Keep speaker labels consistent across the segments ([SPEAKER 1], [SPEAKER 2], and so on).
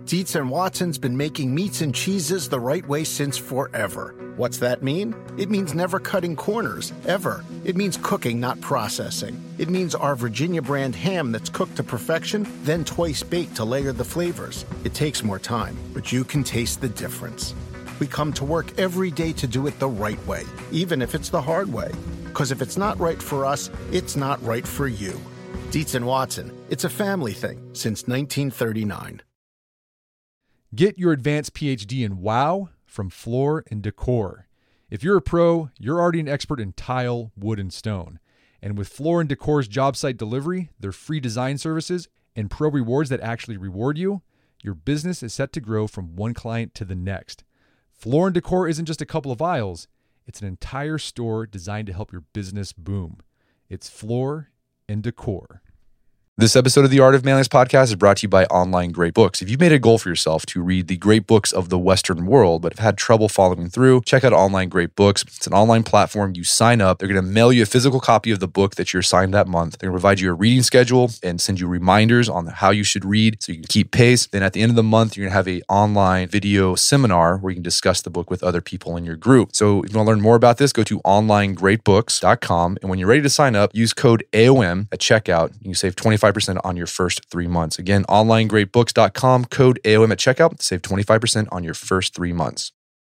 [SPEAKER 1] Dietz and Watson's been making meats and cheeses the right way since forever. What's that mean? It means never cutting corners, ever. It means cooking, not processing. It means our Virginia brand ham that's cooked to perfection, then twice baked to layer the flavors. It takes more time, but you can taste the difference. We come to work every day to do it the right way, even if it's the hard way. Because if it's not right for us, it's not right for you. Dietz and Watson, it's a family thing since 1939.
[SPEAKER 2] Get your advanced PhD in WOW from Floor & Decor. If you're a pro, you're already an expert in tile, wood, and stone. And with Floor & Decor's job site delivery, their free design services, and pro rewards that actually reward you, your business is set to grow from one client to the next. Floor & Decor isn't just a couple of aisles. It's an entire store designed to help your business boom. It's Floor & Decor. This episode of the Art of Manliness podcast is brought to you by Online Great Books. If you've made a goal for yourself to read the great books of the Western world, but have had trouble following through, check out Online Great Books. It's an online platform. You sign up. They're going to mail you a physical copy of the book that you're assigned that month. They're going to provide you a reading schedule and send you reminders on how you should read so you can keep pace. Then at the end of the month, you're going to have an online video seminar where you can discuss the book with other people in your group. So if you want to learn more about this, go to onlinegreatbooks.com. And when you're ready to sign up, use code AOM at checkout. You can save 25% on your first 3 months. Again, onlinegreatbooks.com, code AOM at checkout, save 25% on your first 3 months.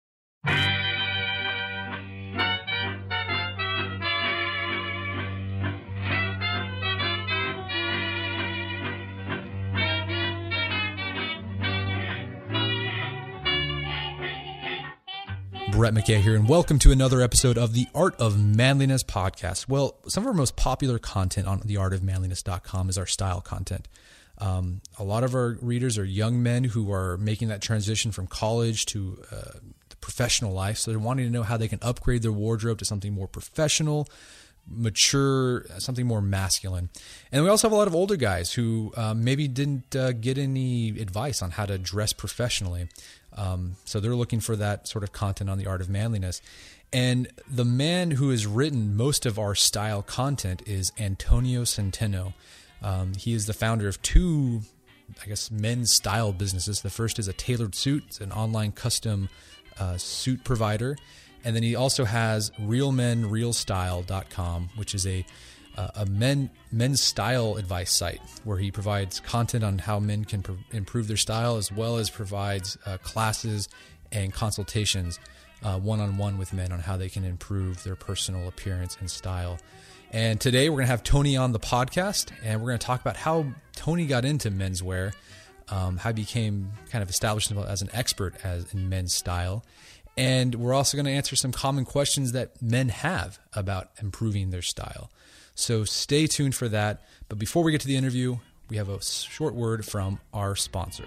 [SPEAKER 2] Brett McKay here, and welcome to another episode of the Art of Manliness podcast. Well, some of our most popular content on theartofmanliness.com is our style content. A lot of our readers are young men who are making that transition from college to the professional life, so they're wanting to know how they can upgrade their wardrobe to something more professional, mature, something more masculine. And we also have a lot of older guys who maybe didn't get any advice on how to dress professionally. So they're looking for that sort of content on the Art of Manliness. And the man who has written most of our style content is Antonio Centeno. He is the founder of two, men's style businesses. The first is a Tailored Suit. It's an online custom suit provider. And then he also has realmenrealstyle.com, which is a men's style advice site where he provides content on how men can improve their style, as well as provides classes and consultations one-on-one with men on how they can improve their personal appearance and style. And today we're going to have Tony on the podcast, and we're going to talk about how Tony got into menswear, how he became kind of established as an expert in men's style. And we're also going to answer some common questions that men have about improving their style. So stay tuned for that. But before we get to the interview, we have a short word from our sponsor.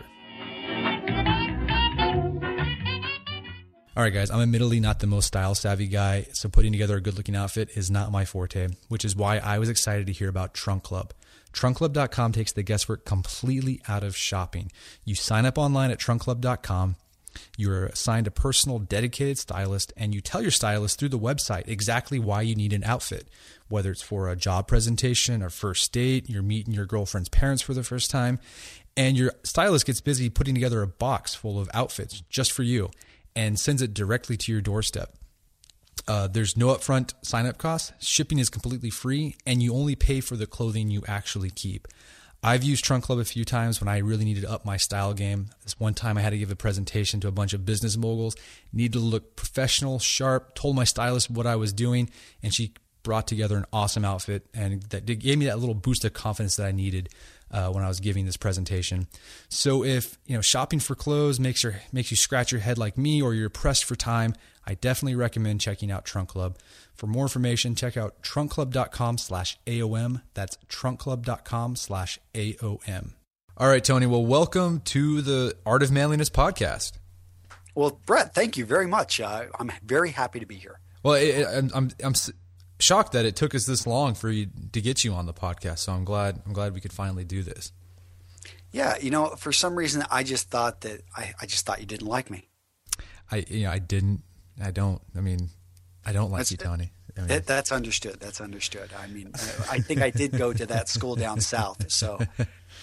[SPEAKER 2] All right, guys, I'm admittedly not the most style savvy guy, so putting together a good looking outfit is not my forte, which is why I was excited to hear about Trunk Club. TrunkClub.com takes the guesswork completely out of shopping. You sign up online at TrunkClub.com. You're assigned a personal, dedicated stylist, and you tell your stylist through the website exactly why you need an outfit, whether it's for a job presentation, a first date, you're meeting your girlfriend's parents for the first time, and your stylist gets busy putting together a box full of outfits just for you and sends it directly to your doorstep. There's no upfront sign-up costs, shipping is completely free, and you only pay for the clothing you actually keep. I've used Trunk Club a few times when I really needed to up my style game. This one time I had to give a presentation to a bunch of business moguls, needed to look professional, sharp, told my stylist what I was doing, and she brought together an awesome outfit, and that gave me that little boost of confidence that I needed when I was giving this presentation. So if shopping for clothes makes you scratch your head like me, or you're pressed for time, I definitely recommend checking out Trunk Club. For more information, check out trunkclub.com/AOM. That's trunkclub.com/AOM. All right, Tony. Well, welcome to the Art of Manliness podcast.
[SPEAKER 3] Well, Brett, thank you very much. I'm very happy to be here.
[SPEAKER 2] Well, I'm shocked that it took us this long for you to get you on the podcast. So I'm glad we could finally do this.
[SPEAKER 3] Yeah, for some reason I just thought that I just thought you didn't like me.
[SPEAKER 2] I didn't. I don't. I don't like you, Tony.
[SPEAKER 3] That's understood. That's understood. I think I did go to that school down south. So,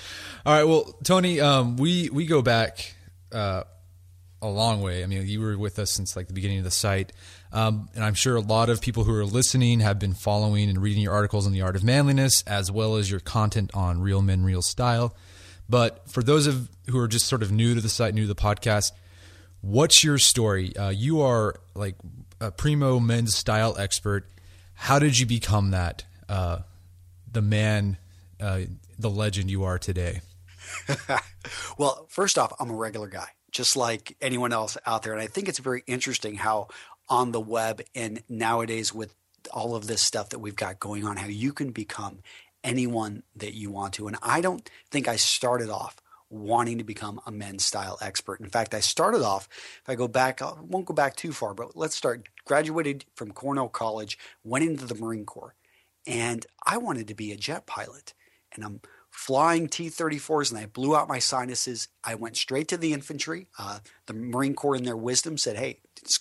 [SPEAKER 2] All right. Well, Tony, we go back a long way. I mean, you were with us since like the beginning of the site. And I'm sure a lot of people who are listening have been following and reading your articles on the art of manliness, as well as your content on Real Men, Real Style. But for those of who are just sort of new to the site, new to the podcast, what's your story? You are like a primo men's style expert. How did you become that? The man, the legend you are today?
[SPEAKER 3] Well, first off, I'm a regular guy, just like anyone else out there. And I think it's very interesting how on the web and nowadays with all of this stuff that we've got going on, how you can become anyone that you want to. And I don't think I started off wanting to become a men's style expert. In fact, I started off, if I go back, I won't go back too far, but let's start, graduated from Cornell College, went into the Marine Corps, and I wanted to be a jet pilot. And I'm flying T-34s and I blew out my sinuses. I went straight to the infantry. The Marine Corps in their wisdom said, hey, let's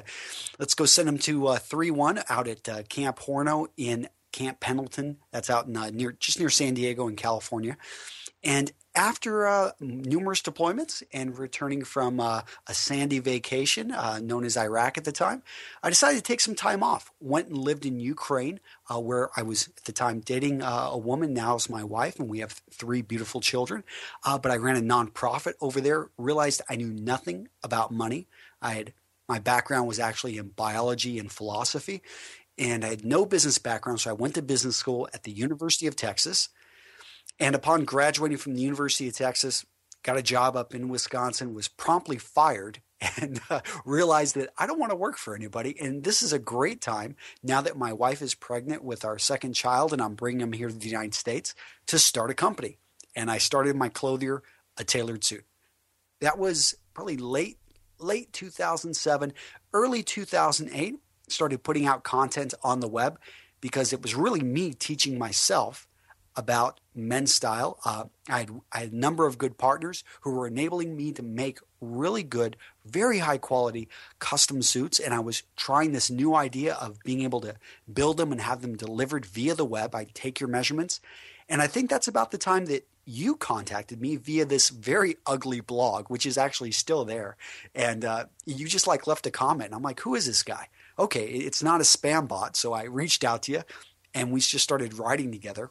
[SPEAKER 3] go send them to 3-1 out at Camp Horno in Camp Pendleton. That's out in, just near San Diego in California. And after numerous deployments and returning from a sandy vacation known as Iraq at the time, I decided to take some time off. Went and lived in Ukraine, where I was at the time dating a woman, now is my wife, and we have 3 beautiful children. But I ran a nonprofit over there, realized I knew nothing about money. My background was actually in biology and philosophy, and I had no business background, so I went to business school at the University of Texas. And upon graduating from the University of Texas, got a job up in Wisconsin, was promptly fired, and realized that I don't want to work for anybody. And this is a great time, now that my wife is pregnant with our second child and I'm bringing him here to the United States, to start a company. And I started my clothier, A Tailored Suit. That was probably late 2007, early 2008, started putting out content on the web because it was really me teaching myself about men's style. I had a number of good partners who were enabling me to make really good, very high quality custom suits. And I was trying this new idea of being able to build them and have them delivered via the web. I'd take your measurements. And I think that's about the time that you contacted me via this very ugly blog, which is actually still there. And you just like left a comment. And I'm like, who is this guy? Okay, it's not a spam bot. So I reached out to you and we just started writing together.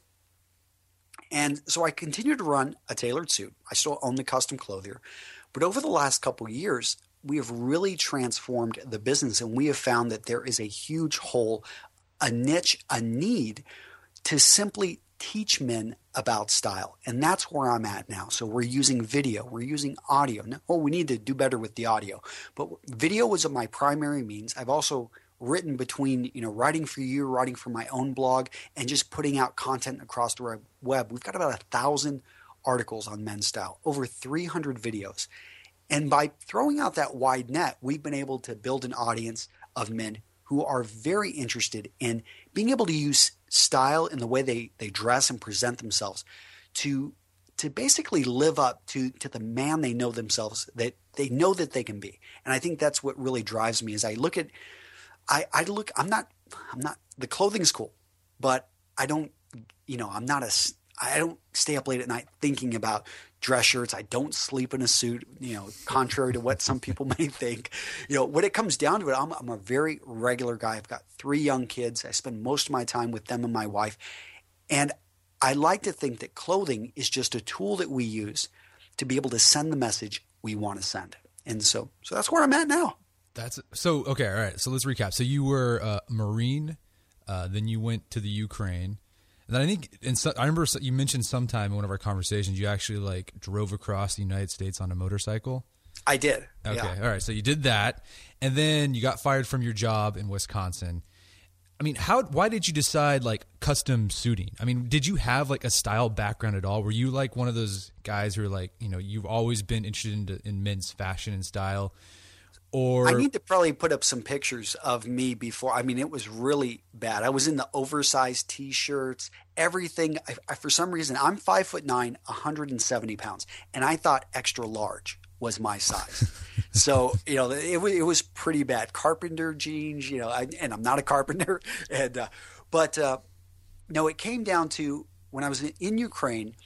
[SPEAKER 3] And so I continued to run A Tailored Suit. I still own the custom clothier. But over the last couple of years, we have really transformed the business, and we have found that there is a huge hole, a niche, a need to simply teach men about style. And that's where I'm at now. So we're using video, we're using audio. We need to do better with the audio. But video was my primary means. I've also written between, writing for you, writing for my own blog, and just putting out content across the web. We've got about 1,000 articles on men's style, over 300 videos. And by throwing out that wide net, we've been able to build an audience of men who are very interested in being able to use style in the way they dress and present themselves to basically live up to the man they know themselves, that they know that they can be. And I think that's what really drives me. As I look at I'm not, the clothing's cool, but I don't stay up late at night thinking about dress shirts. I don't sleep in a suit, contrary to what some people may think. When it comes down to it, I'm a very regular guy. I've got 3 young kids. I spend most of my time with them and my wife. And I like to think that clothing is just a tool that we use to be able to send the message we want to send. And so that's where I'm at now.
[SPEAKER 2] Okay. All right. So let's recap. So you were a Marine, then you went to the Ukraine, and then I think, I remember you mentioned sometime in one of our conversations, you actually drove across the United States on a motorcycle.
[SPEAKER 3] I did.
[SPEAKER 2] Okay.
[SPEAKER 3] Yeah.
[SPEAKER 2] All right. So you did that, and then you got fired from your job in Wisconsin. I mean, why did you decide custom suiting? I mean, did you have a style background at all? Were you one of those guys who are you've always been interested in men's fashion and style? Or,
[SPEAKER 3] I need to probably put up some pictures of me before. I mean, it was really bad. I was in the oversized T-shirts, everything. I for some reason, I'm 5'9", 170 pounds, and I thought extra large was my size. So, it was pretty bad. Carpenter jeans, and I'm not a carpenter. And, but it came down to when I was in Ukraine,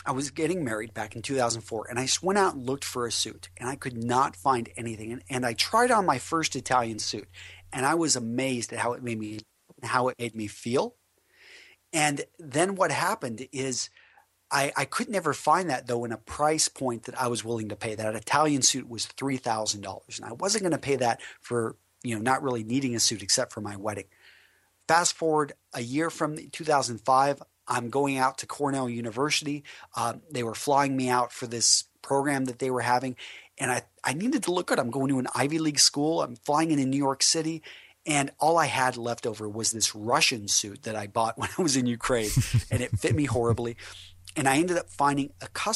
[SPEAKER 3] I was getting married back in 2004, and I just went out and looked for a suit, and I could not find anything. And I tried on my first Italian suit, and I was amazed at how it made me feel. And then what happened is I could never find that, though, in a price point that I was willing to pay. That Italian suit was $3,000, and I wasn't going to pay that for, not really needing a suit except for my wedding. Fast forward a year from 2005, I'm going out to Cornell University. They were flying me out for this program that they were having, and I needed to look good. I'm going to an Ivy League school. I'm flying into New York City, and all I had left over was this Russian suit that I bought when I was in Ukraine, and it fit me horribly. And I ended up finding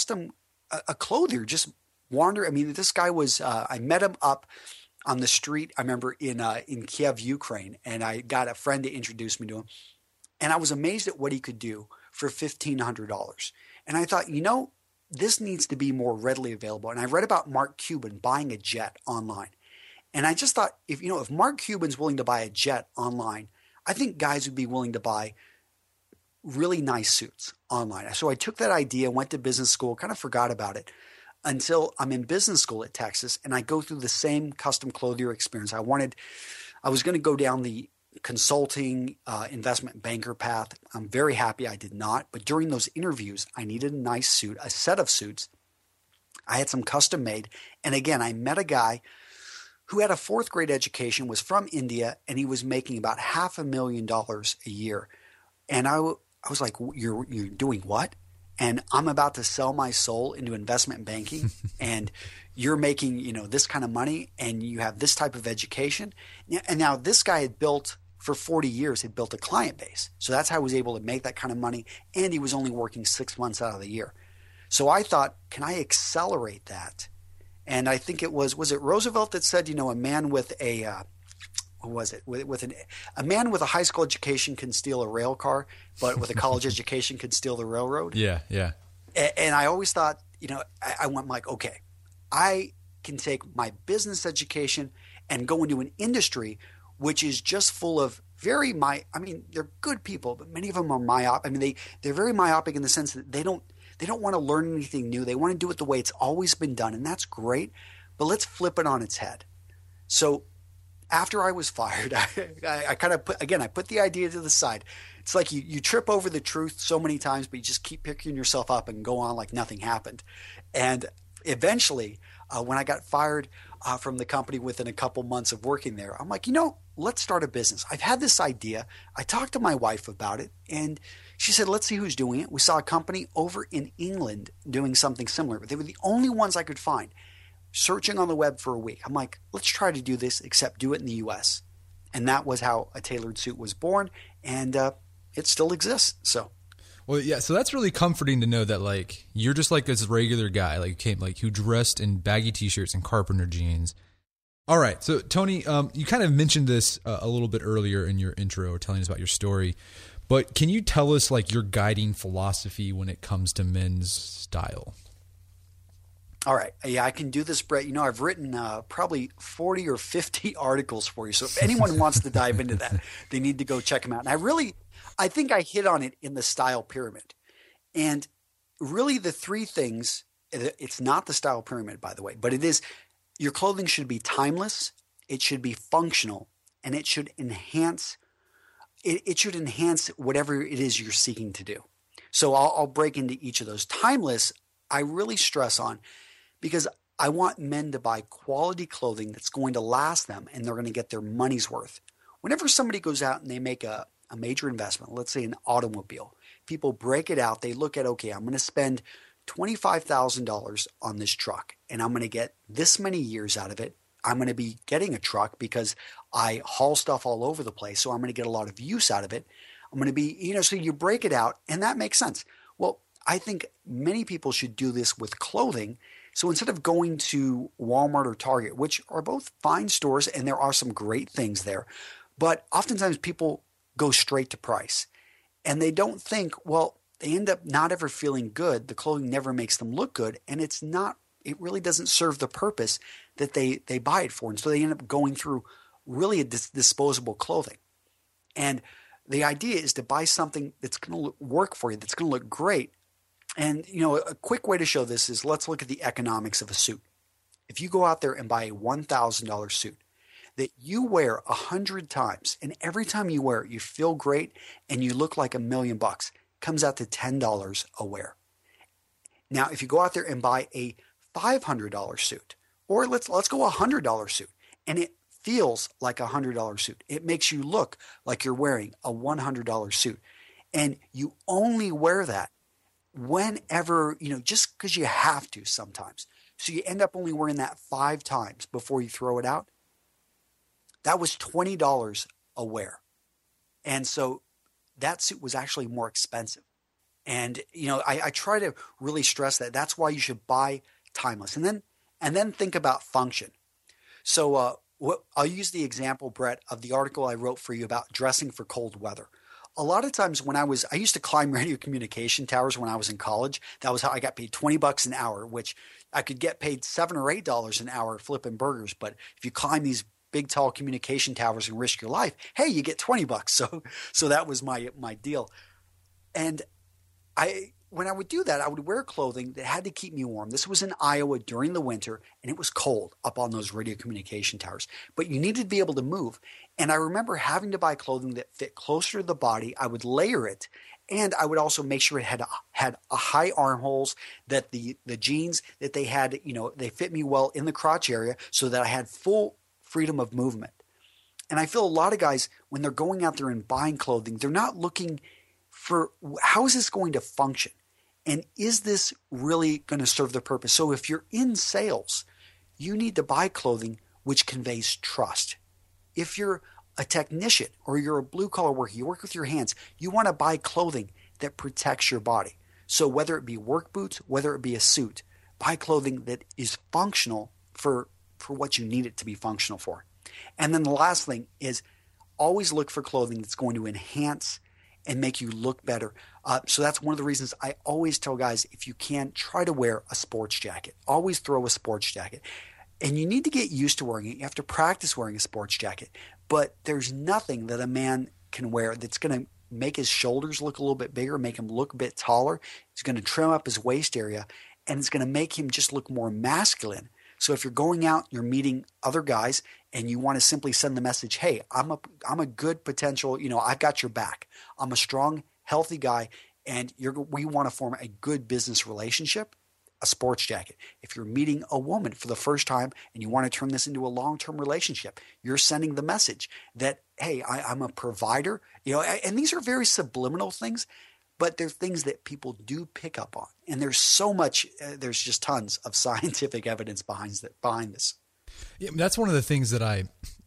[SPEAKER 3] a clothier just wander. I mean, this guy was I met him up on the street, I remember, in Kiev, Ukraine, and I got a friend to introduce me to him. And I was amazed at what he could do for $1,500. And I thought, this needs to be more readily available. And I read about Mark Cuban buying a jet online. And I just thought, if Mark Cuban's willing to buy a jet online, I think guys would be willing to buy really nice suits online. So I took that idea, went to business school, kind of forgot about it until I'm in business school at Texas, and I go through the same custom clothier experience. I was going to go down the consulting, investment banker path. I'm very happy I did not. But during those interviews, I needed a nice suit, a set of suits. I had some custom made. And again, I met a guy who had a fourth grade education, was from India, and he was making about $500,000 a year. And I was like, you're doing what? And I'm about to sell my soul into investment banking, and you're making, this kind of money, and you have this type of education. And now this guy had built, for 40 years, had built a client base. So that's how he was able to make that kind of money. And he was only working 6 months out of the year. So I thought, can I accelerate that? And I think it was it Roosevelt that said, a man with a man with a high school education can steal a rail car, but with a college education can steal the railroad.
[SPEAKER 2] Yeah, yeah.
[SPEAKER 3] And I always thought, I went like, okay, I can take my business education and go into an industry which is just full of they're good people, but many of them are myopic. I mean, they're very myopic in the sense that they don't want to learn anything new. They want to do it the way it's always been done, and that's great. But let's flip it on its head. So after I was fired, I kind of put the idea to the side. It's like you trip over the truth so many times, but you just keep picking yourself up and go on like nothing happened. And eventually, when I got fired from the company within a couple months of working there, I'm like, let's start a business. I've had this idea. I talked to my wife about it, and she said, let's see who's doing it. We saw a company over in England doing something similar, but they were the only ones I could find. Searching on the web for a week. I'm like, let's try to do this, except do it in the U.S. And that was how A Tailored Suit was born, and it still exists. So,
[SPEAKER 2] well, yeah. So that's really comforting to know that you're just like this regular guy, who dressed in baggy t-shirts and carpenter jeans. All right. So Tony, you kind of mentioned this a little bit earlier in your intro, telling us about your story. But can you tell us your guiding philosophy when it comes to men's style?
[SPEAKER 3] All right. Yeah, I can do this, Brett. I've written probably 40 or 50 articles for you. So if anyone wants to dive into that, they need to go check them out. And I think I hit on it in the style pyramid. And really the three things, it's not the style pyramid, by the way, but it is, your clothing should be timeless, it should be functional, and it should enhance whatever it is you're seeking to do. So I'll break into each of those. Timeless, I really stress on, because I want men to buy quality clothing that's going to last them and they're going to get their money's worth. Whenever somebody goes out and they make a major investment, let's say an automobile, people break it out. They look at, okay, I'm going to spend $25,000 on this truck and I'm going to get this many years out of it. I'm going to be getting a truck because I haul stuff all over the place. So I'm going to get a lot of use out of it. I'm going to be, so you break it out and that makes sense. Well, I think many people should do this with clothing. So instead of going to Walmart or Target, which are both fine stores and there are some great things there, but oftentimes people go straight to price and they don't think, they end up not ever feeling good. The clothing never makes them look good. And it really doesn't serve the purpose that they buy it for. And so they end up going through really disposable clothing. And the idea is to buy something that's going to work for you, that's going to look great. And, a quick way to show this is let's look at the economics of a suit. If you go out there and buy a $1,000 suit that you wear 100 times, and every time you wear it, you feel great and you look like $1,000,000, comes out to $10 a wear. Now, if you go out there and buy a $500 suit, or let's go $100 suit, and it feels like a $100 suit, it makes you look like you're wearing a $100 suit, and you only wear that whenever, just because you have to sometimes. So you end up only wearing that 5 times before you throw it out. That was $20 a wear. And so that suit was actually more expensive. And, I try to really stress that. That's why you should buy timeless. And then think about function. So I'll use the example, Brett, of the article I wrote for you about dressing for cold weather. A lot of times when I used to climb radio communication towers when I was in college. That was how I got paid $20 an hour, which I could get paid $7 or $8 an hour flipping burgers. But if you climb these big, tall communication towers and risk your life, hey, you get $20. So that was my deal. And when I would do that, I would wear clothing that had to keep me warm. This was in Iowa during the winter, and it was cold up on those radio communication towers. But you needed to be able to move. And I remember having to buy clothing that fit closer to the body. I would layer it, and I would also make sure it had a high armholes, that the jeans that they had, they fit me well in the crotch area so that I had full freedom of movement. And I feel a lot of guys, when they're going out there and buying clothing, they're not looking for how is this going to function? And is this really going to serve the purpose? So if you're in sales, you need to buy clothing which conveys trust. If you're a technician or you're a blue-collar worker, you work with your hands, you want to buy clothing that protects your body. So whether it be work boots, whether it be a suit, buy clothing that is functional for what you need it to be functional for. And then the last thing is always look for clothing that's going to enhance and make you look better. So that's one of the reasons I always tell guys, if you can, try to wear a sports jacket. Always throw a sports jacket. And you need to get used to wearing it. You have to practice wearing a sports jacket. But there's nothing that a man can wear that's going to make his shoulders look a little bit bigger, make him look a bit taller. It's going to trim up his waist area, and it's going to make him just look more masculine. So if you're going out, you're meeting other guys, and you want to simply send the message, hey, I'm a good potential, I've got your back. I'm a strong, healthy guy, and we want to form a good business relationship, a sports jacket. If you're meeting a woman for the first time and you want to turn this into a long-term relationship, you're sending the message that, hey, I'm a provider, and these are very subliminal things, but they're things that people do pick up on. And there's so much, there's just tons of scientific evidence behind this.
[SPEAKER 2] Yeah, that's one of the things that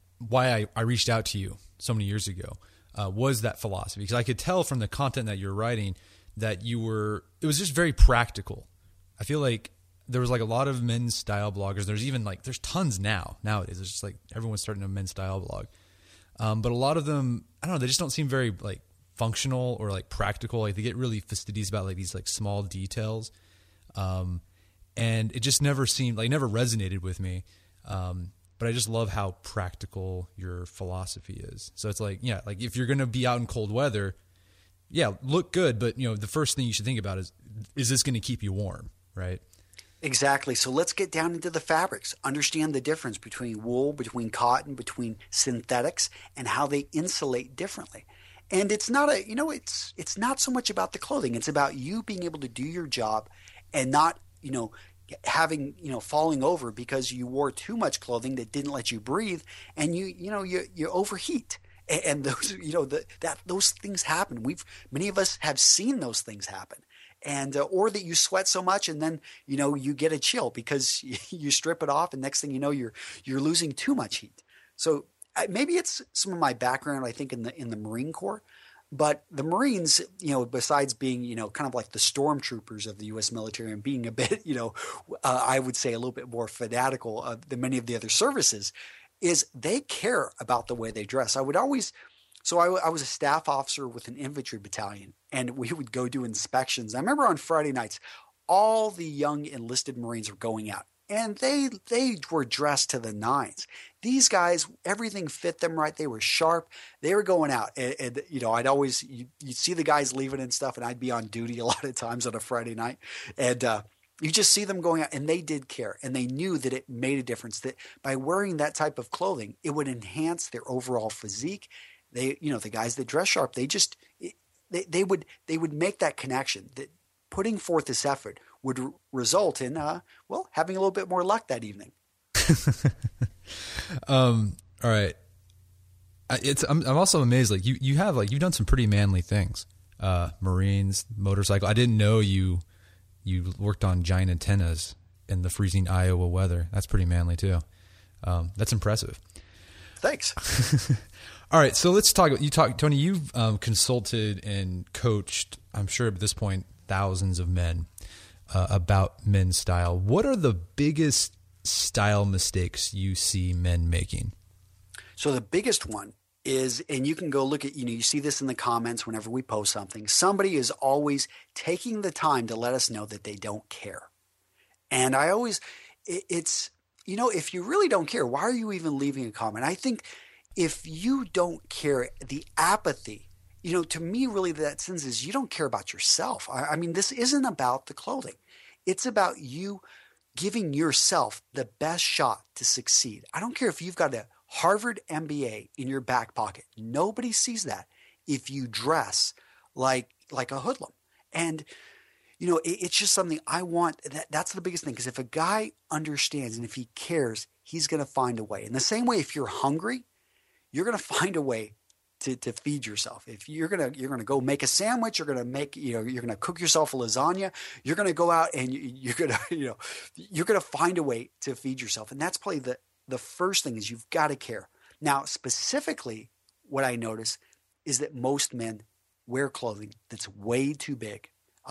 [SPEAKER 2] why I reached out to you so many years ago, was that philosophy. Because I could tell from the content that you're writing that it was just very practical. I feel like there was like a lot of men's style bloggers. There's tons nowadays. It's just like everyone's starting a men's style blog. But a lot of them, I don't know, they just don't seem very like functional or like practical. Like they get really fastidious about like these like small details. And it just never resonated with me. But I just love how practical your philosophy is. So it's like, yeah, like if you're going to be out in cold weather, yeah, look good. But the first thing you should think about is this going to keep you warm? Right.
[SPEAKER 3] Exactly. So let's get down into the fabrics, understand the difference between wool, between cotton, between synthetics, and how they insulate differently. And it's not it's not so much about the clothing. It's about you being able to do your job and not, having, falling over because you wore too much clothing that didn't let you breathe, and you overheat. And those, those things happen. Many of us have seen those things happen. And or that you sweat so much and then you get a chill because you strip it off, and next thing you know you're losing too much heat. So maybe it's some of my background, I think, in the Marine Corps, but the Marines, besides being kind of like the stormtroopers of the U.S. military and being a bit I would say a little bit more fanatical than many of the other services, is they care about the way they dress. I was a staff officer with an infantry battalion, and we would go do inspections. I remember on Friday nights, all the young enlisted Marines were going out, and they were dressed to the nines. These guys, everything fit them right. They were sharp. They were going out. And I'd always, you'd see the guys leaving and stuff, and I'd be on duty a lot of times on a Friday night. And you just see them going out, and they did care. And they knew that it made a difference, that by wearing that type of clothing, it would enhance their overall physique. The guys that dress sharp, they would make that connection that putting forth this effort would result in, having a little bit more luck that evening.
[SPEAKER 2] All right. I'm also amazed. Like you've done some pretty manly things. Marines, motorcycle. I didn't know you worked on giant antennas in the freezing Iowa weather. That's pretty manly too. That's impressive.
[SPEAKER 3] Thanks.
[SPEAKER 2] All right. So let's talk. Tony, you've consulted and coached, I'm sure at this point, thousands of men about men's style. What are the biggest style mistakes you see men making?
[SPEAKER 3] So the biggest one is, and you can go look at, you see this in the comments whenever we post something, somebody is always taking the time to let us know that they don't care. And it's, if you really don't care, why are you even leaving a comment? I think if you don't care, the apathy, to me, really that sense is you don't care about yourself. I mean, this isn't about the clothing. It's about you giving yourself the best shot to succeed. I don't care if you've got a Harvard MBA in your back pocket. Nobody sees that if you dress like a hoodlum. And, it's just something I want. That's the biggest thing, because if a guy understands and if he cares, he's going to find a way. In the same way, if you're hungry, you're going to find a way to feed yourself. If you're going to go make a sandwich, you're going to make, you're going to cook yourself a lasagna, you're going to go out and you're going to find a way to feed yourself. And that's probably the first thing, is you've got to care. Now, specifically, what I notice is that most men wear clothing that's way too big.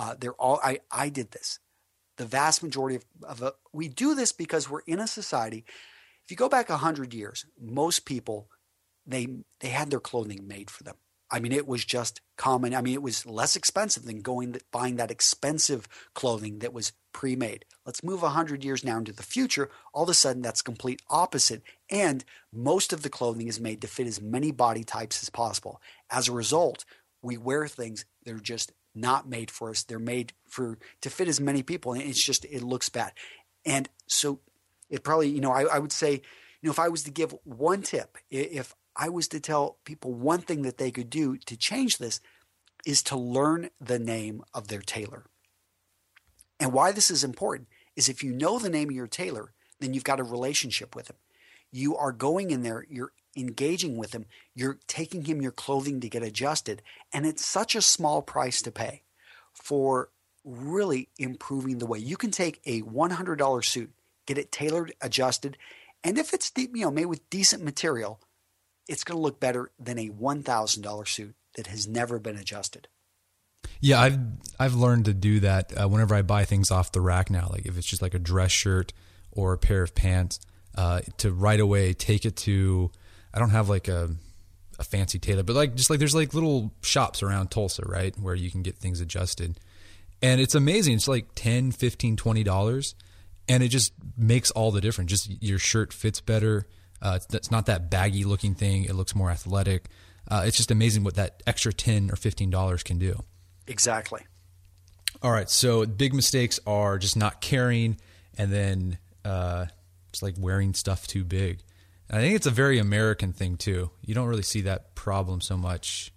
[SPEAKER 3] I did this. The vast majority of we do this because we're in a society. If you go back 100 years, most people, they had their clothing made for them. I mean, it was just common. I mean, it was less expensive than buying that expensive clothing that was pre-made. Let's move 100 years now into the future. All of a sudden, that's complete opposite. And most of the clothing is made to fit as many body types as possible. As a result, we wear things that are just not made for us. They're made to fit as many people. And it looks bad. And so it probably, I would say, if I was to give one tip, if I was to tell people one thing that they could do to change this, is to learn the name of their tailor. And why this is important is if you know the name of your tailor, then you've got a relationship with him. You are going in there, you're engaging with him, you're taking him your clothing to get adjusted, and it's such a small price to pay for really improving the way. You can take a $100 suit, get it tailored, adjusted, and if it's made with decent material, it's going to look better than a $1,000 suit that has never been adjusted.
[SPEAKER 2] Yeah, I've learned to do that whenever I buy things off the rack now. Like if it's just like a dress shirt or a pair of pants, to right away take it to. I don't have like a fancy tailor, but there's like little shops around Tulsa, right, where you can get things adjusted, and it's amazing. It's like $10, $15, $20, and it just makes all the difference. Just your shirt fits better. It's not that baggy looking thing. It looks more athletic. It's just amazing what that extra $10 or $15 can do.
[SPEAKER 3] Exactly.
[SPEAKER 2] All right. So big mistakes are just not caring, and then just like wearing stuff too big. And I think it's a very American thing too. You don't really see that problem so much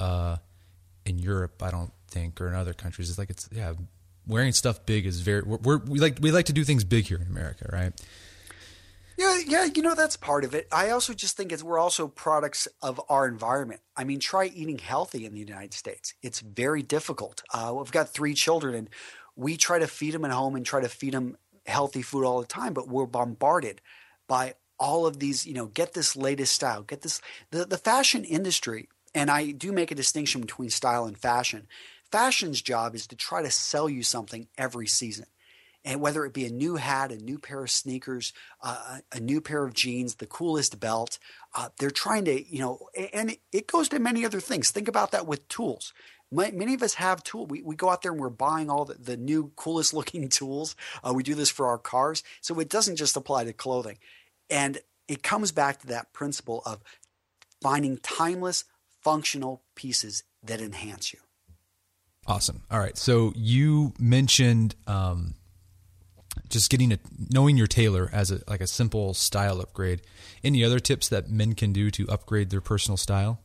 [SPEAKER 2] in Europe, I don't think, or in other countries. It's wearing stuff big is very. We like to do things big here in America, right?
[SPEAKER 3] Yeah, that's part of it. I also just think we're also products of our environment. I mean, try eating healthy in the United States. It's very difficult. We've got 3 children, and we try to feed them at home and try to feed them healthy food all the time, but we're bombarded by all of these, get this latest style, get this, the fashion industry. And I do make a distinction between style and fashion. Fashion's job is to try to sell you something every season. And whether it be a new hat, a new pair of sneakers, a new pair of jeans, the coolest belt, they're trying to, and it goes to many other things. Think about that with tools. Many of us have tools. We go out there and we're buying all the new coolest looking tools. We do this for our cars. So it doesn't just apply to clothing. And it comes back to that principle of finding timeless, functional pieces that enhance you.
[SPEAKER 2] Awesome. All right. So you mentioned just knowing your tailor as a simple style upgrade. Any other tips that men can do to upgrade their personal style?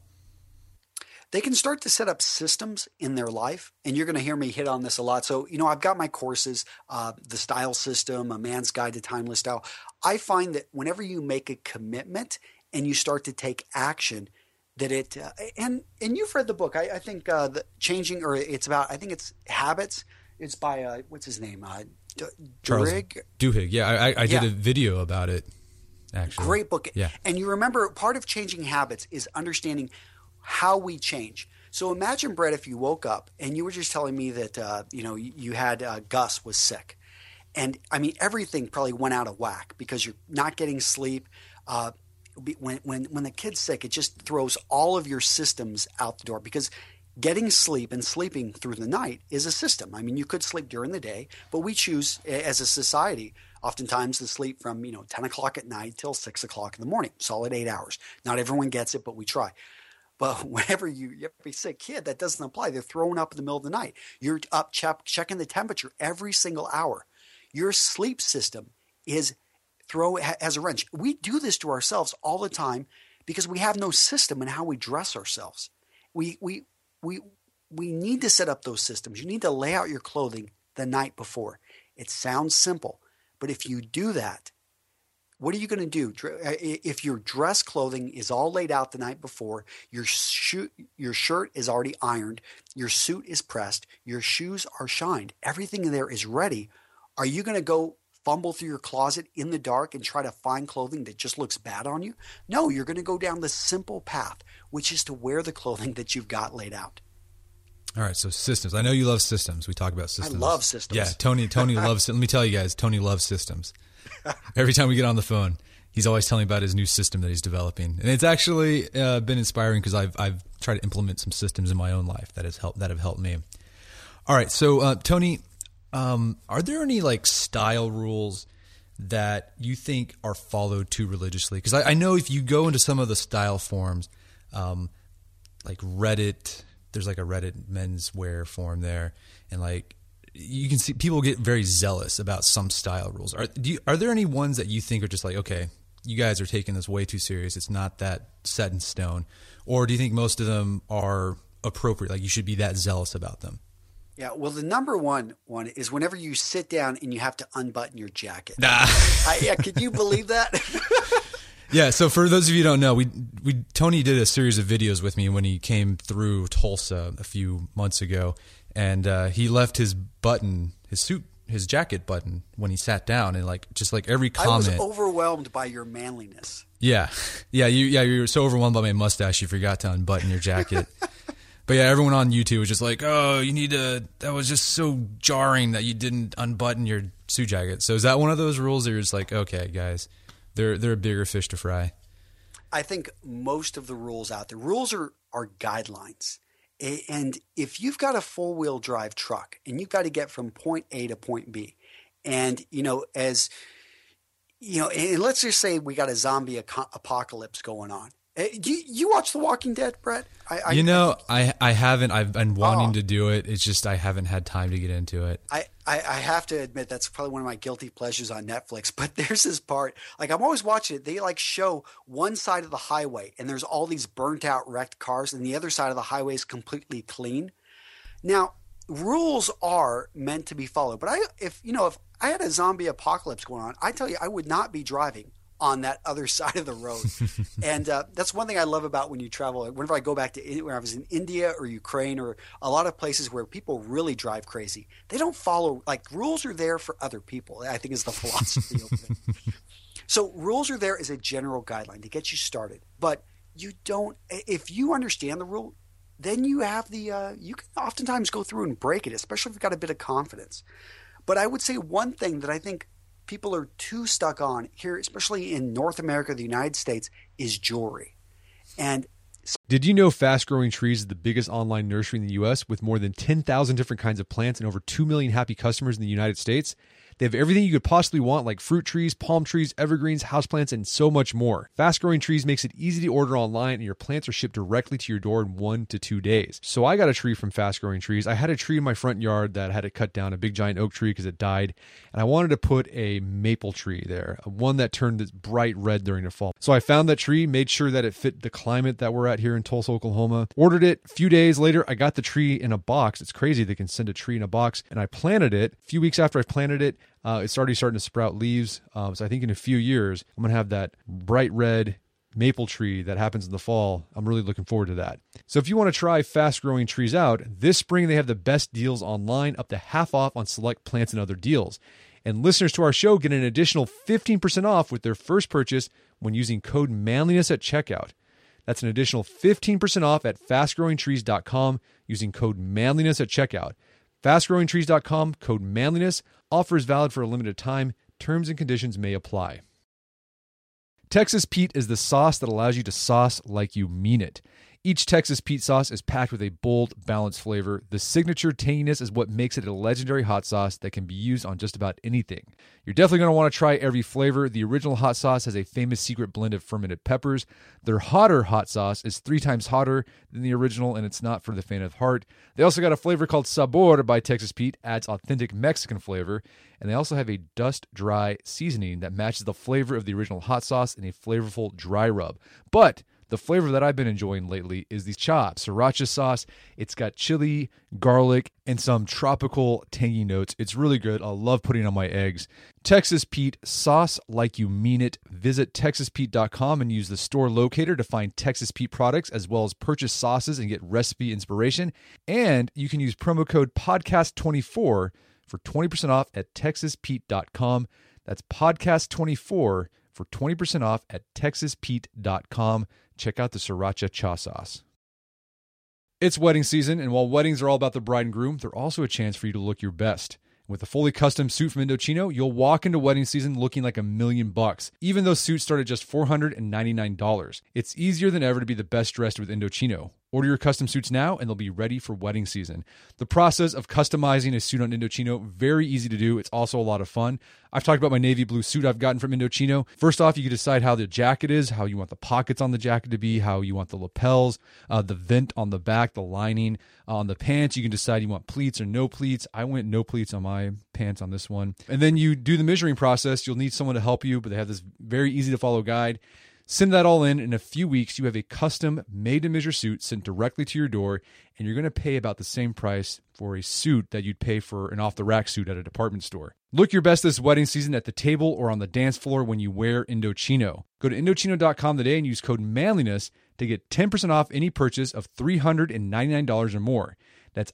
[SPEAKER 3] They can start to set up systems in their life, and you're going to hear me hit on this a lot. So, I've got my courses, the Style System, A Man's Guide to Timeless Style. I find that whenever you make a commitment and you start to take action, that it and you've read the book. I think the changing, or it's about, I think it's Habits. It's by what's his name?
[SPEAKER 2] Charles Duhigg. Yeah, I did
[SPEAKER 3] Yeah.
[SPEAKER 2] a video about it. Actually,
[SPEAKER 3] Great book.
[SPEAKER 2] Yeah.
[SPEAKER 3] And you remember, part of changing habits is understanding how we change. So imagine, Brett, if you woke up and you were just telling me that you had Gus was sick, and I mean everything probably went out of whack because you're not getting sleep. When the kid's sick, it just throws all of your systems out the door, because getting sleep and sleeping through the night is a system. I mean, you could sleep during the day, but we choose as a society oftentimes to sleep from 10 o'clock at night till 6 o'clock in the morning, solid 8 hours. Not everyone gets it, but we try. But whenever you have a sick kid, that doesn't apply. They're thrown up in the middle of the night. You're up checking the temperature every single hour. Your sleep system has a wrench. We do this to ourselves all the time because we have no system in how we dress ourselves. We need to set up those systems. You need to lay out your clothing the night before. It sounds simple, but if you do that, what are you going to do? If your dress clothing is all laid out the night before, your shirt is already ironed, your suit is pressed, your shoes are shined, everything in there is ready, are you going to go fumble through your closet in the dark and try to find clothing that just looks bad on you? No, you're going to go down the simple path, which is to wear the clothing that you've got laid out.
[SPEAKER 2] All right, so systems. I know you love systems. We talk about systems.
[SPEAKER 3] I love systems.
[SPEAKER 2] Yeah, Tony loves. Let me tell you guys, Tony loves systems. Every time we get on the phone, he's always telling me about his new system that he's developing, and it's actually been inspiring because I've tried to implement some systems in my own life that have helped me. All right, so Tony, are there any style rules that you think are followed too religiously? Because I know if you go into some of the style forums, like Reddit. There's a Reddit menswear forum there, and you can see people get very zealous about some style rules. Are there any ones that you think are just okay, you guys are taking this way too serious, it's not that set in stone? Or do you think most of them are appropriate, you should be that zealous about them?
[SPEAKER 3] Yeah, well, the number one is whenever you sit down and you have to unbutton your jacket. Could you believe that?
[SPEAKER 2] Yeah, so for those of you who don't know, Tony did a series of videos with me when he came through Tulsa a few months ago, and he left his jacket button when he sat down, and just every comment.
[SPEAKER 3] I was overwhelmed by your manliness.
[SPEAKER 2] Yeah, you were so overwhelmed by my mustache you forgot to unbutton your jacket. But yeah, everyone on YouTube was just oh, you need to. That was just so jarring that you didn't unbutton your suit jacket. So is that one of those rules that you're just okay, guys? They're a bigger fish to fry?
[SPEAKER 3] I think most of the rules out there, rules are guidelines. And if you've got a four-wheel drive truck and you've got to get from point A to point B, and and let's just say we got a zombie apocalypse going on. You watch The Walking Dead, Brett?
[SPEAKER 2] I haven't. I've been wanting to do it. It's just I haven't had time to get into it.
[SPEAKER 3] I have to admit that's probably one of my guilty pleasures on Netflix. But there's this part, I'm always watching it. They show one side of the highway and there's all these burnt out wrecked cars, and the other side of the highway is completely clean. Now, rules are meant to be followed. But if I had a zombie apocalypse going on, I tell you, I would not be driving on that other side of the road. And that's one thing I love about when you travel. Whenever I go back to when I was in India or Ukraine or a lot of places where people really drive crazy, they don't follow, rules are there for other people, I think is the philosophy of it. So rules are there as a general guideline to get you started. But you don't, if you understand the rule, then you have you can oftentimes go through and break it, especially if you've got a bit of confidence. But I would say one thing that I think people are too stuck on here, especially in North America, the United States, is jewelry. And
[SPEAKER 4] did you know Fast Growing Trees is the biggest online nursery in the U.S. with more than 10,000 different kinds of plants and over 2 million happy customers in the United States? They have everything you could possibly want, like fruit trees, palm trees, evergreens, houseplants, and so much more. Fast Growing Trees makes it easy to order online, and your plants are shipped directly to your door in 1 to 2 days. So I got a tree from Fast Growing Trees. I had a tree in my front yard that had to cut down, a big giant oak tree because it died, and I wanted to put a maple tree there, one that turned this bright red during the fall. So I found that tree, made sure that it fit the climate that we're at here in Tulsa, Oklahoma, ordered it. A few days later, I got the tree in a box. It's crazy they can send a tree in a box, and I planted it. A few weeks after I planted it, it's already starting to sprout leaves. So I think in a few years, I'm going to have that bright red maple tree that happens in the fall. I'm really looking forward to that. So if you want to try Fast Growing Trees out, this spring they have the best deals online, up to half off on select plants and other deals. And listeners to our show get an additional 15% off with their first purchase when using code manliness at checkout. That's an additional 15% off at fastgrowingtrees.com using code manliness at checkout. Fastgrowingtrees.com, code manliness. Offer is valid for a limited time. Terms and conditions may apply. Texas Pete is the sauce that allows you to sauce like you mean it. Each Texas Pete sauce is packed with a bold, balanced flavor. The signature tanginess is what makes it a legendary hot sauce that can be used on just about anything. You're definitely going to want to try every flavor. The original hot sauce has a famous secret blend of fermented peppers. Their hotter hot sauce is 3 times hotter than the original, and it's not for the faint of heart. They also got a flavor called Sabor by Texas Pete, adds authentic Mexican flavor. And they also have a dust-dry seasoning that matches the flavor of the original hot sauce in a flavorful dry rub. But the flavor that I've been enjoying lately is the chopped sriracha sauce. It's got chili, garlic, and some tropical tangy notes. It's really good. I love putting it on my eggs. Texas Pete, sauce like you mean it. Visit TexasPete.com and use the store locator to find Texas Pete products, as well as purchase sauces and get recipe inspiration. And you can use promo code podcast24 for 20% off at TexasPete.com. That's podcast24 for 20% off at TexasPete.com. Check out the Sriracha Cha Sauce. It's wedding season, and while weddings are all about the bride and groom, they're also a chance for you to look your best. With a fully custom suit from Indochino, you'll walk into wedding season looking like $1,000,000, even though suits start at just $499. It's easier than ever to be the best dressed with Indochino. Order your custom suits now, and they'll be ready for wedding season. The process of customizing a suit on Indochino, very easy to do. It's also a lot of fun. I've talked about my navy blue suit I've gotten from Indochino. First off, you can decide how the jacket is, how you want the pockets on the jacket to be, how you want the lapels, the vent on the back, the lining. On the pants, you can decide you want pleats or no pleats. I went no pleats on my pants on this one. And then you do the measuring process. You'll need someone to help you, but they have this very easy to follow guide. Send that all in a few weeks, you have a custom made-to-measure suit sent directly to your door, and you're going to pay about the same price for a suit that you'd pay for an off-the-rack suit at a department store. Look your best this wedding season at the table or on the dance floor when you wear Indochino. Go to Indochino.com today and use code manliness to get 10% off any purchase of $399 or more. That's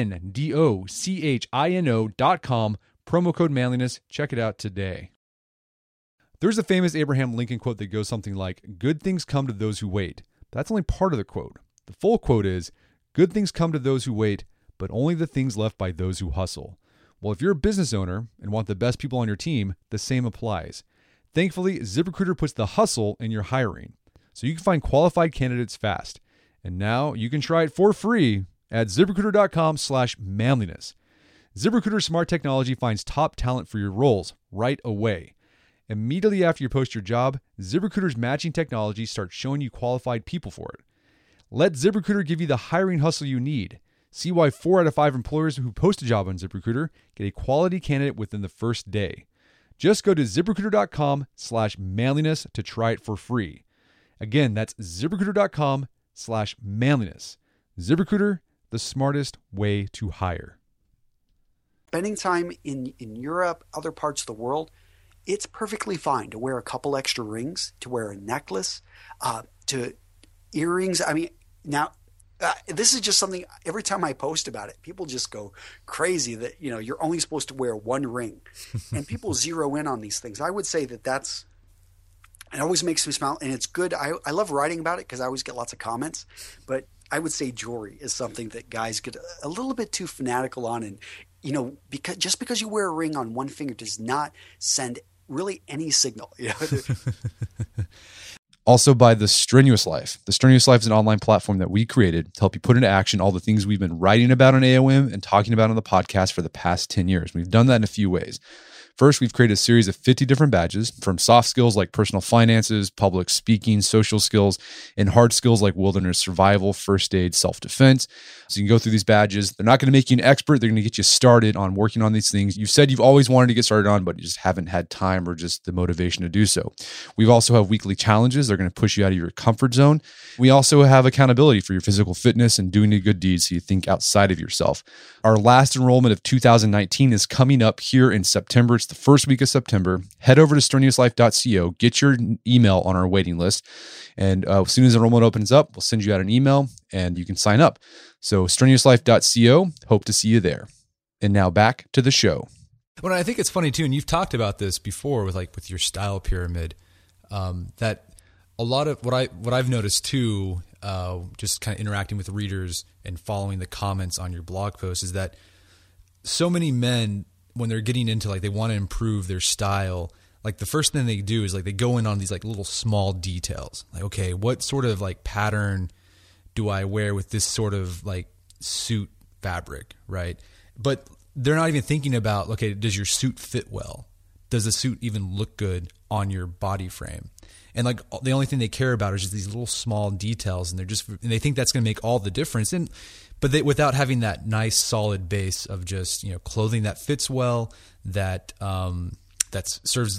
[SPEAKER 4] INDOCHINO.com, promo code manliness. Check it out today. There's a famous Abraham Lincoln quote that goes something like, "Good things come to those who wait." But that's only part of the quote. The full quote is, "Good things come to those who wait, but only the things left by those who hustle." Well, if you're a business owner and want the best people on your team, the same applies. Thankfully, ZipRecruiter puts the hustle in your hiring, so you can find qualified candidates fast. And now you can try it for free at ZipRecruiter.com/manliness. ZipRecruiter smart technology finds top talent for your roles right away. Immediately after you post your job, ZipRecruiter's matching technology starts showing you qualified people for it. Let ZipRecruiter give you the hiring hustle you need. See why 4 out of 5 employers who post a job on ZipRecruiter get a quality candidate within the first day. Just go to ZipRecruiter.com/manliness to try it for free. Again, that's ZipRecruiter.com/manliness. ZipRecruiter, the smartest way to hire.
[SPEAKER 3] Spending time in Europe, other parts of the world, it's perfectly fine to wear a couple extra rings, to wear a necklace, to earrings. I mean, now this is just something, every time I post about it, people just go crazy that, you're only supposed to wear one ring. And people zero in on these things. I would say it always makes me smile, and it's good. I love writing about it because I always get lots of comments. But I would say jewelry is something that guys get a little bit too fanatical on. And, because you wear a ring on one finger does not send really any signal.
[SPEAKER 4] Also by The Strenuous Life. The Strenuous Life is an online platform that we created to help you put into action all the things we've been writing about on AOM and talking about on the podcast for the past 10 years. We've done that in a few ways. First, we've created a series of 50 different badges, from soft skills like personal finances, public speaking, social skills, and hard skills like wilderness survival, first aid, self-defense. So you can go through these badges. They're not going to make you an expert. They're going to get you started on working on these things you said you've always wanted to get started on, but you just haven't had time or just the motivation to do so. We also have weekly challenges. They're going to push you out of your comfort zone. We also have accountability for your physical fitness and doing a good deed so you think outside of yourself. Our last enrollment of 2019 is coming up here in September. It's the first week of September. Head over to strenuouslife.co, get your email on our waiting list, and as soon as enrollment opens up, we'll send you out an email and you can sign up. So strenuouslife.co, hope to see you there. And now back to the show.
[SPEAKER 2] Well, I think it's funny too, and you've talked about this before with your style pyramid, that a lot of what I've noticed too, just kind of interacting with readers and following the comments on your blog post, is that so many men, when they're getting into they want to improve their style, the first thing they do is they go in on these little small details. Okay, what sort of pattern do I wear with this sort of suit fabric, right? But they're not even thinking about, okay, does your suit fit well? Does the suit even look good on your body frame? And the only thing they care about is just these little small details, and they think that's going to make all the difference. But without having that nice solid base of just clothing that fits well, that serves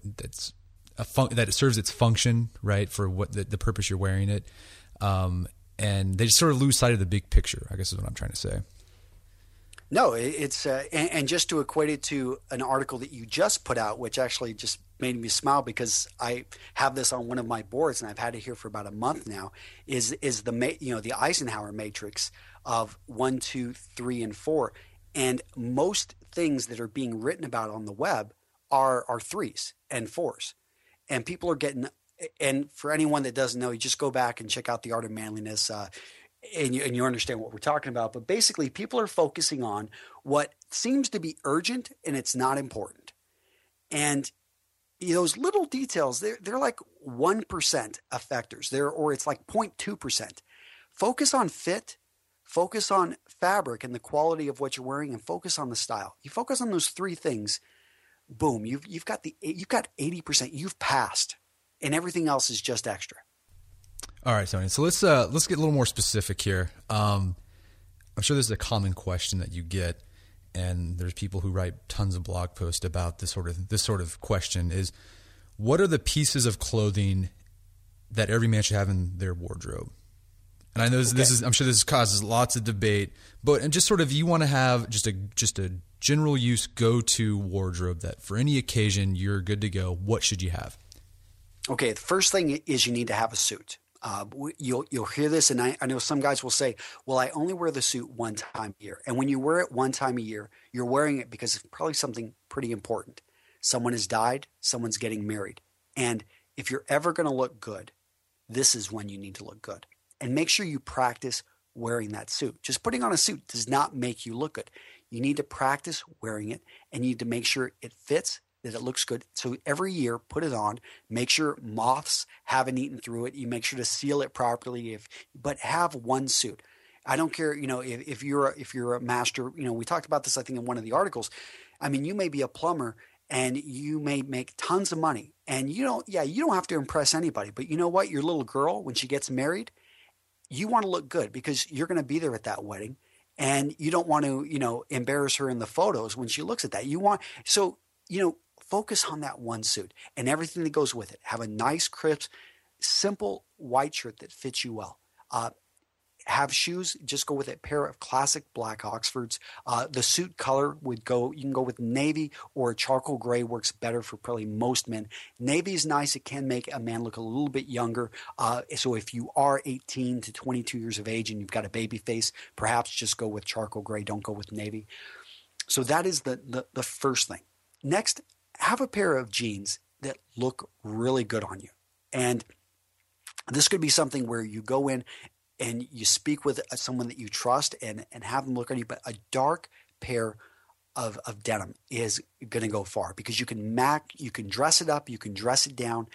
[SPEAKER 2] that it serves its function, right, for what the purpose you're wearing it, and they just sort of lose sight of the big picture, I guess is what I'm trying to say.
[SPEAKER 3] No, it's and just to equate it to an article that you just put out, which actually just made me smile because I have this on one of my boards and I've had it here for about a month now. Is the Eisenhower matrix of 1, 2, 3, and 4, and most things that are being written about on the web are 3s and 4s, and people are getting. And for anyone that doesn't know, you just go back and check out The Art of Manliness. And you understand what we're talking about. But basically, people are focusing on what seems to be urgent and it's not important. And those little details, they're like 1% effectors. Or it's like 0.2%. Focus on fit, focus on fabric and the quality of what you're wearing, and focus on the style. You focus on those 3 things, boom, you've got 80%. You've passed, and everything else is just extra.
[SPEAKER 2] All right, Tony. So let's get a little more specific here. I'm sure this is a common question that you get, and there's people who write tons of blog posts about this sort of question: is what are the pieces of clothing that every man should have in their wardrobe? And I know I'm sure this causes lots of debate, but just sort of you want to have just a general use go-to wardrobe that for any occasion you're good to go. What should you have?
[SPEAKER 3] Okay, the first thing is you need to have a suit. You'll hear this, and I know some guys will say, well, I only wear the suit one time a year. And when you wear it one time a year, you're wearing it because it's probably something pretty important. Someone has died, someone's getting married. And if you're ever going to look good, this is when you need to look good. And make sure you practice wearing that suit. Just putting on a suit does not make you look good. You need to practice wearing it, and you need to make sure it fits, that it looks good. So every year, put it on. Make sure moths haven't eaten through it. You make sure to seal it properly. But have one suit. I don't care, if you're a master. We talked about this, I think, in one of the articles. I mean, you may be a plumber and you may make tons of money, and you don't have to impress anybody. But you know what? Your little girl, when she gets married, you want to look good because you're going to be there at that wedding, and you don't want to, embarrass her in the photos when she looks at that. Focus on that one suit and everything that goes with it. Have a nice, crisp, simple white shirt that fits you well. Have shoes, just go with a pair of classic black Oxfords. The suit color you can go with navy, or charcoal gray works better for probably most men. Navy is nice. It can make a man look a little bit younger. So if you are 18 to 22 years of age and you've got a baby face, perhaps just go with charcoal gray. Don't go with navy. So that is the first thing. Next, have a pair of jeans that look really good on you. And this could be something where you go in and you speak with someone that you trust and have them look at you. But a dark pair of denim is going to go far because you can dress it up, you can dress it down.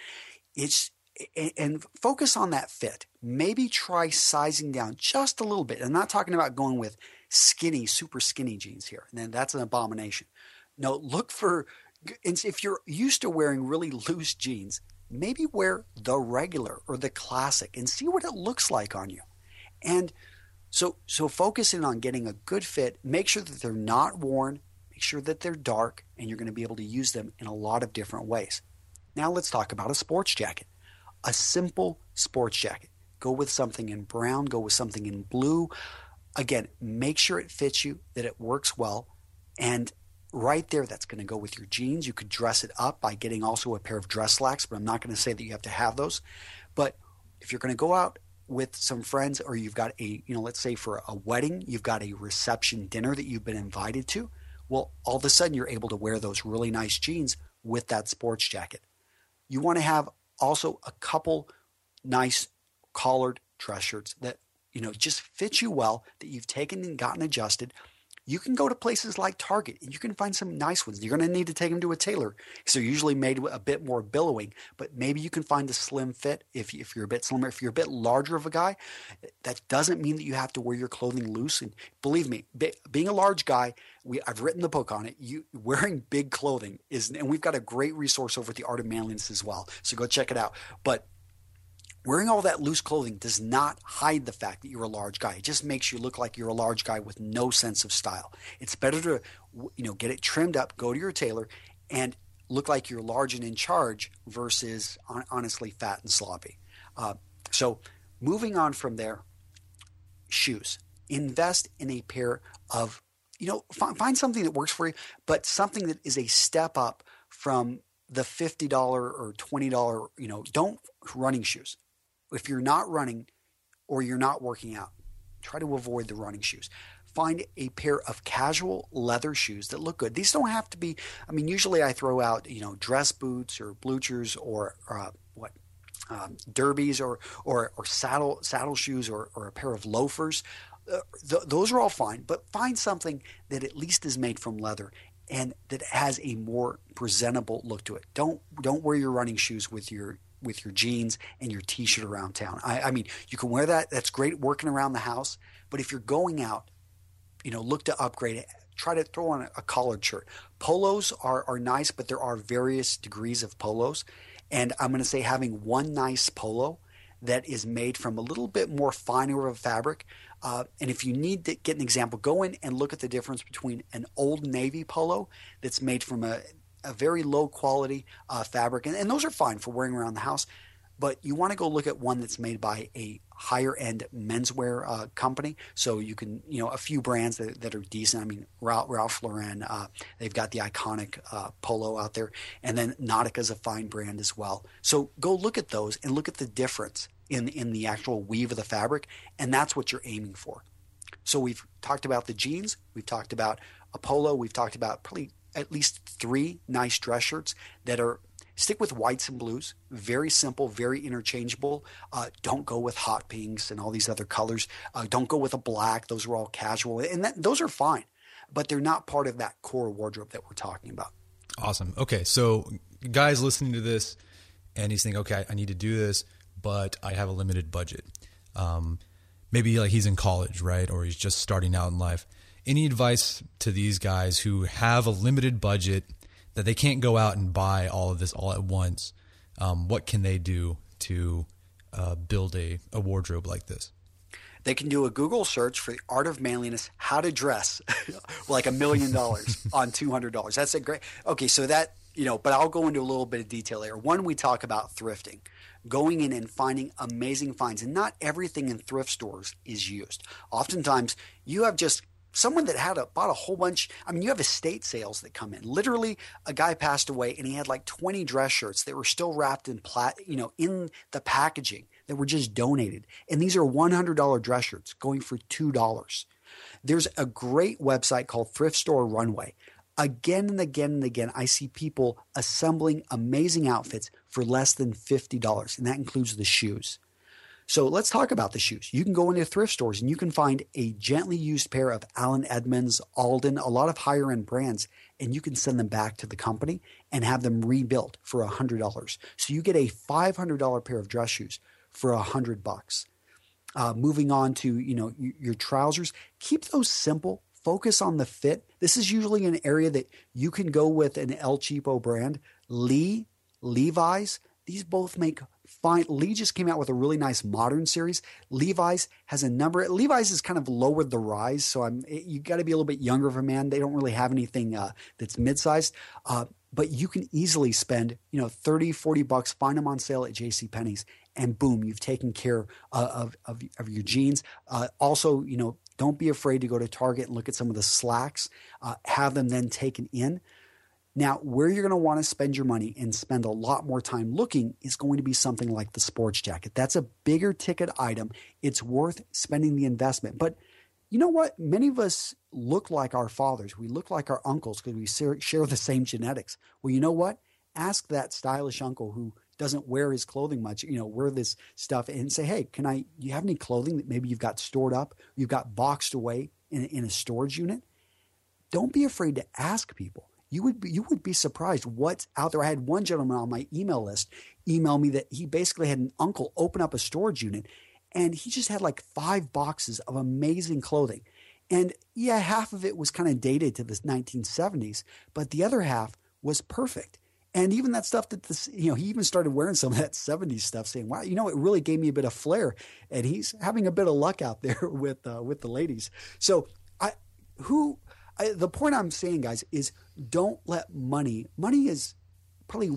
[SPEAKER 3] And focus on that fit. Maybe try sizing down just a little bit. I'm not talking about going with super skinny jeans here. And then that's an abomination. No, look for And if you're used to wearing really loose jeans, maybe wear the regular or the classic and see what it looks like on you. And so focusing on getting a good fit, make sure that they're not worn, make sure that they're dark, and you're going to be able to use them in a lot of different ways. Now let's talk about a sports jacket. A simple sports jacket. Go with something in brown, go with something in blue. Again, make sure it fits you, that it works well. And right there, that's going to go with your jeans. You could dress it up by getting also a pair of dress slacks, but I'm not going to say that you have to have those. But if you're going to go out with some friends, or you've got a, let's say for a wedding, you've got a reception dinner that you've been invited to, well, all of a sudden you're able to wear those really nice jeans with that sports jacket. You want to have also a couple nice collared dress shirts that, just fit you well, that you've taken and gotten adjusted. You can go to places like Target and you can find some nice ones. You're going to need to take them to a tailor because they're usually made a bit more billowing, but maybe you can find a slim fit if you're a bit slimmer. If you're a bit larger of a guy, that doesn't mean that you have to wear your clothing loose. And believe me, being a large guy, I've written the book on it. Wearing big clothing and we've got a great resource over at the Art of Manliness as well. So go check it out. But wearing all that loose clothing does not hide the fact that you're a large guy. It just makes you look like you're a large guy with no sense of style. It's better to, get it trimmed up, go to your tailor, and look like you're large and in charge versus honestly fat and sloppy. So moving on from there, shoes. Invest in a pair of, find something that works for you, but something that is a step up from the $50 or $20, don't running shoes. If you're not running or you're not working out, try to avoid the running shoes. Find a pair of casual leather shoes that look good. These don't have to be, usually I throw out, dress boots or Bluchers or derbies or saddle shoes or a pair of loafers. Those are all fine, but find something that at least is made from leather and that has a more presentable look to it. Don't wear your running shoes with your jeans and your t-shirt around town. You can wear that. That's great working around the house. But if you're going out, look to upgrade it. Try to throw on a collared shirt. Polos are nice, but there are various degrees of polos. And I'm going to say having one nice polo that is made from a little bit more finer of a fabric. And if you need to get an example, go in and look at the difference between an Old Navy polo that's made from a very low quality fabric. And those are fine for wearing around the house. But you want to go look at one that's made by a higher end menswear company. So you can, a few brands that are decent. Ralph Lauren, they've got the iconic polo out there. And then Nautica's a fine brand as well. So go look at those and look at the difference in the actual weave of the fabric. And that's what you're aiming for. So we've talked about the jeans. We've talked about a polo. We've talked about probably at least 3 nice dress shirts that stick with whites and blues. Very simple, very interchangeable. Don't go with hot pinks and all these other colors. Don't go with a black. Those are all casual. And those are fine, but they're not part of that core wardrobe that we're talking about.
[SPEAKER 2] Awesome. Okay. So guys listening to this and he's thinking, okay, I need to do this, but I have a limited budget. Maybe like he's in college, right? Or he's just starting out in life. Any advice to these guys who have a limited budget that they can't go out and buy all of this all at once? What can they do to build a wardrobe like this?
[SPEAKER 3] They can do a Google search for the Art of Manliness, how to dress like $1 million on $200. That's a great, okay. So that, but I'll go into a little bit of detail here. One, we talk about thrifting, going in and finding amazing finds, and not everything in thrift stores is used. Oftentimes you have just someone that bought a whole bunch. You have estate sales that come in. Literally, a guy passed away and he had like 20 dress shirts that were still wrapped in in the packaging that were just donated. And these are $100 dress shirts going for $2. There's a great website called Thrift Store Runway. Again and again and again, I see people assembling amazing outfits for less than $50, and that includes the shoes. So let's talk about the shoes. You can go into thrift stores and you can find a gently used pair of Allen Edmonds, Alden, a lot of higher end brands, and you can send them back to the company and have them rebuilt for $100. So you get a $500 pair of dress shoes for $100. Moving on to, your trousers, keep those simple Focus on the fit. This is usually an area that you can go with an El Cheapo brand. Lee, Levi's, these both make fine. Lee just came out with a really nice modern series. Levi's has a number. Levi's has kind of lowered the rise, so you got to be a little bit younger of a man. They don't really have anything that's mid-sized, but you can easily spend $30, $40, find them on sale at JCPenney's, and boom, you've taken care of your jeans. Also, don't be afraid to go to Target and look at some of the slacks, have them then taken in. Now, where you're going to want to spend your money and spend a lot more time looking is going to be something like the sports jacket. That's a bigger ticket item. It's worth spending the investment. But you know what? Many of us look like our fathers. We look like our uncles because we share the same genetics. Well, you know what? Ask that stylish uncle who doesn't wear his clothing much, wear this stuff, and say, hey, do you have any clothing that maybe you've got stored up, you've got boxed away in a storage unit? Don't be afraid to ask people. You would be surprised what's out there. I had one gentleman on my email list email me that he basically had an uncle open up a storage unit, and he just had like 5 boxes of amazing clothing. And yeah, half of it was kind of dated to the 1970s, but the other half was perfect. And even that stuff that he even started wearing some of that 70s stuff, saying, wow, it really gave me a bit of flair. And he's having a bit of luck out there with the ladies. So the point I'm saying, guys, is don't let money is probably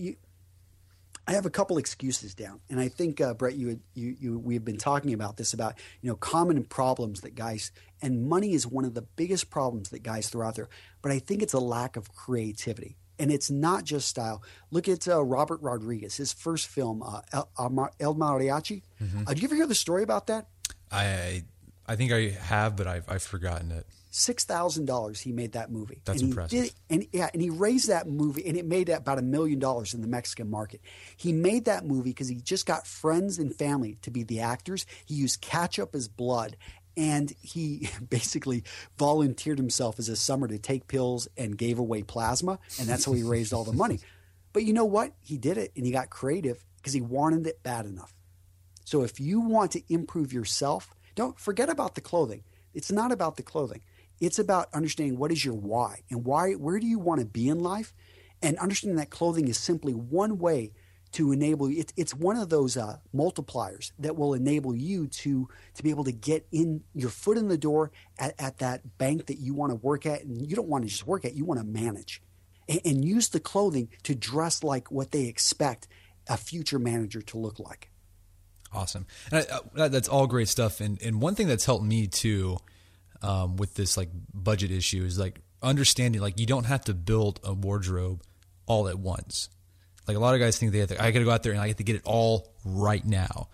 [SPEAKER 3] I have a couple excuses down. And I think, Brett, we've been talking about this, about, common problems that guys, and money is one of the biggest problems that guys throw out there. But I think it's a lack of creativity. And it's not just style. Look at Robert Rodriguez, his first film, El Mariachi.
[SPEAKER 2] Mm-hmm.
[SPEAKER 3] Did you ever hear the story about that?
[SPEAKER 2] I think I have, but I've forgotten it.
[SPEAKER 3] $6,000 he made that movie.
[SPEAKER 2] That's
[SPEAKER 3] and
[SPEAKER 2] impressive.
[SPEAKER 3] And he raised that movie, and it made about $1 million in the Mexican market. He made that movie because he just got friends and family to be the actors. He used ketchup as blood. And he basically volunteered himself as a summer to take pills and gave away plasma. And that's how he raised all the money. But you know what? He did it, and he got creative because he wanted it bad enough. So if you want to improve yourself, don't forget about the clothing. It's not about the clothing. It's about understanding what is your why and where do you want to be in life, and understanding that clothing is simply one way to enable you. It's one of those multipliers that will enable you to be able to get in your foot in the door at that bank that you want to work at. And you don't want to just work at, you want to manage. And use the clothing to dress like what they expect a future manager to look like.
[SPEAKER 2] Awesome. And that's all great stuff. And one thing that's helped me too with this like budget issue is like understanding like you don't have to build a wardrobe all at once. Like a lot of guys think I got to go out there and I have to get it all right now.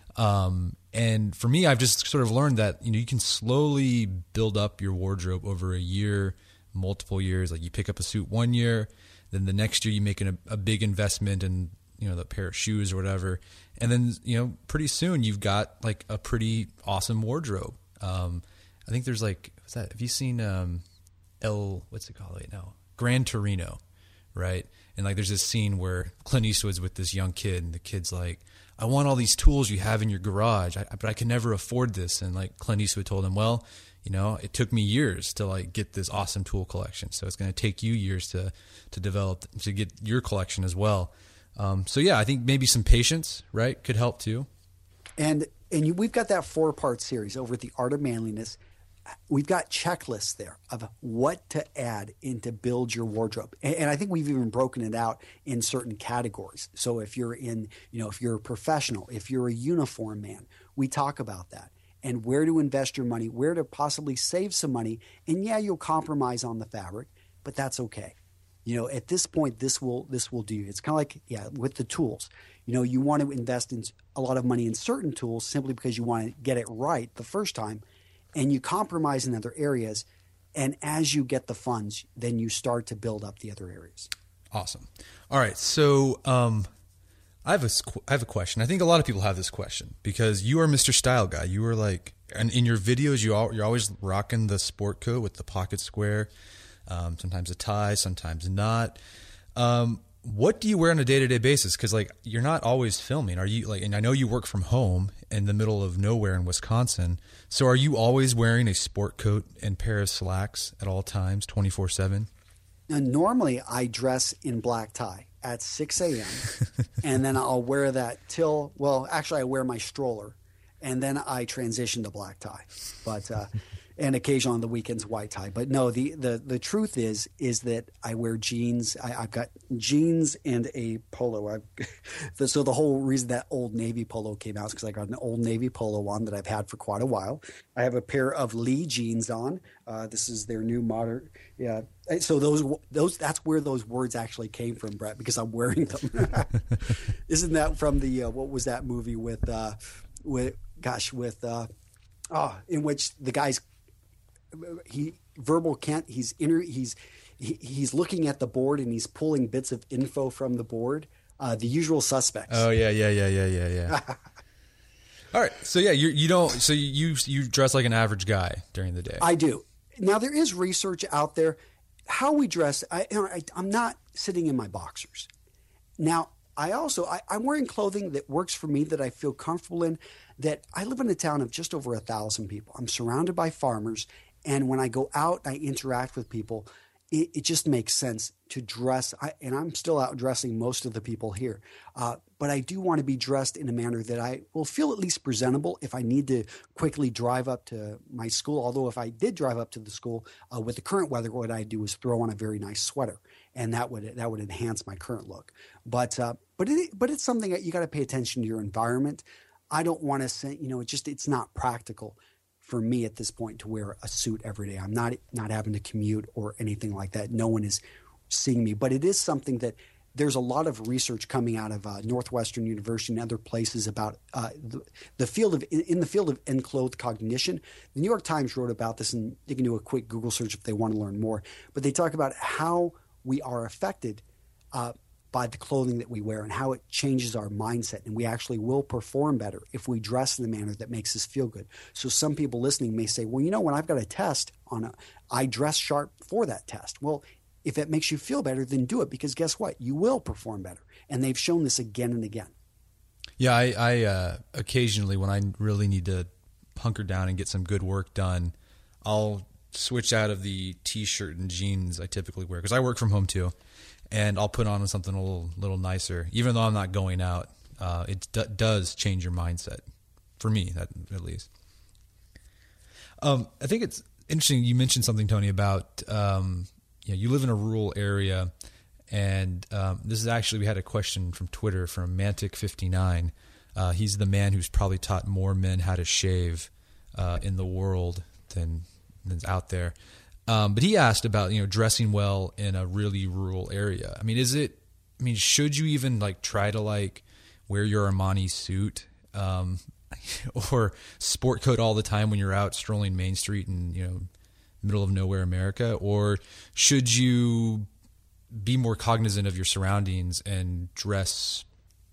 [SPEAKER 2] And for me, I've just sort of learned that, you can slowly build up your wardrobe over a year, multiple years. Like you pick up a suit one year, then the next year you make a big investment in, the pair of shoes or whatever. And then, pretty soon you've got like a pretty awesome wardrobe. I think there's like, what's that? Have you seen, what's it called right now? Gran Torino, right? And like, there's this scene where Clint Eastwood's with this young kid, and the kid's like, I want all these tools you have in your garage, but I can never afford this. And like Clint Eastwood told him, well, it took me years to like get this awesome tool collection. So it's going to take you years to develop, to get your collection as well. So yeah, I think maybe some patience, right, could help too. And
[SPEAKER 3] we've got that 4-part series over at The Art of Manliness. We've got checklists there of what to add in to build your wardrobe. And I think we've even broken it out in certain categories. So if you're if you're a professional, if you're a uniform man, we talk about that and where to invest your money, where to possibly save some money. And yeah, you'll compromise on the fabric, but that's okay. At this point, this will do you. It's kind of like, with the tools. You want to invest in a lot of money in certain tools simply because you want to get it right the first time. And you compromise in other areas, and as you get the funds, then you start to build up the other areas.
[SPEAKER 2] Awesome. All right, so I have a question. I think a lot of people have this question because you are Mr. Style Guy. You are like, and in your videos, you're always rocking the sport coat with the pocket square, sometimes a tie, sometimes not. what do you wear on a day-to-day basis? Because like you're not always filming. Are you like? And I know you work from home in the middle of nowhere in Wisconsin. So are you always wearing a sport coat and pair of slacks at all times, 24/7?
[SPEAKER 3] Now, normally I dress in black tie at 6 a.m. and then I'll wear that till, well, actually I wear my stroller and then I transition to black tie. But and occasionally on the weekends white tie. But no, the truth is that I wear jeans. I've got jeans and a polo. So the whole reason that Old Navy polo came out is because I got an Old Navy polo on that I've had for quite a while. I have a pair of Lee jeans on. This is their new modern. Yeah. So those that's where those words actually came from, Brett, because I'm wearing them. Isn't that from the what was that movie with in which the guy's he's looking at the board and he's pulling bits of info from the board. The Usual Suspects.
[SPEAKER 2] Oh yeah. All right. So yeah, you dress like an average guy during the day.
[SPEAKER 3] I do. Now there is research out there how we dress. I'm not sitting in my boxers. Now I'm wearing clothing that works for me, that I feel comfortable in. That I live in a town of just over 1,000 people. I'm surrounded by farmers. And when I go out, I interact with people. It just makes sense to dress. And I'm still out dressing most of the people here. But I do want to be dressed in a manner that I will feel at least presentable if I need to quickly drive up to my school. Although if I did drive up to the school with the current weather, what I do is throw on a very nice sweater. And that would enhance my current look. But it's something that you got to pay attention to your environment. I don't want to say, it's not practical for me at this point to wear a suit every day. I'm not having to commute or anything like that. No one is seeing me, but it is something that there's a lot of research coming out of Northwestern University and other places about the field of enclothed cognition. The New York Times wrote about this, and you can do a quick Google search if they want to learn more. But they talk about how we are affected by the clothing that we wear and how it changes our mindset. And we actually will perform better if we dress in a manner that makes us feel good. So some people listening may say, well, when I've got a test I dress sharp for that test. Well, if it makes you feel better, then do it, because guess what? You will perform better. And they've shown this again and again.
[SPEAKER 2] Yeah, I occasionally, when I really need to hunker down and get some good work done, I'll switch out of the T-shirt and jeans I typically wear, because I work from home too. And I'll put on something a little nicer, even though I'm not going out. It does change your mindset, for me, at least. I think it's interesting. You mentioned something, Tony, about you live in a rural area, and this is actually, we had a question from Twitter from Mantic59. He's the man who's probably taught more men how to shave in the world than's out there. But he asked about, dressing well in a really rural area. Should you even try to wear your Armani suit, or sport coat all the time when you're out strolling Main Street in, middle of nowhere America? Or should you be more cognizant of your surroundings and dress,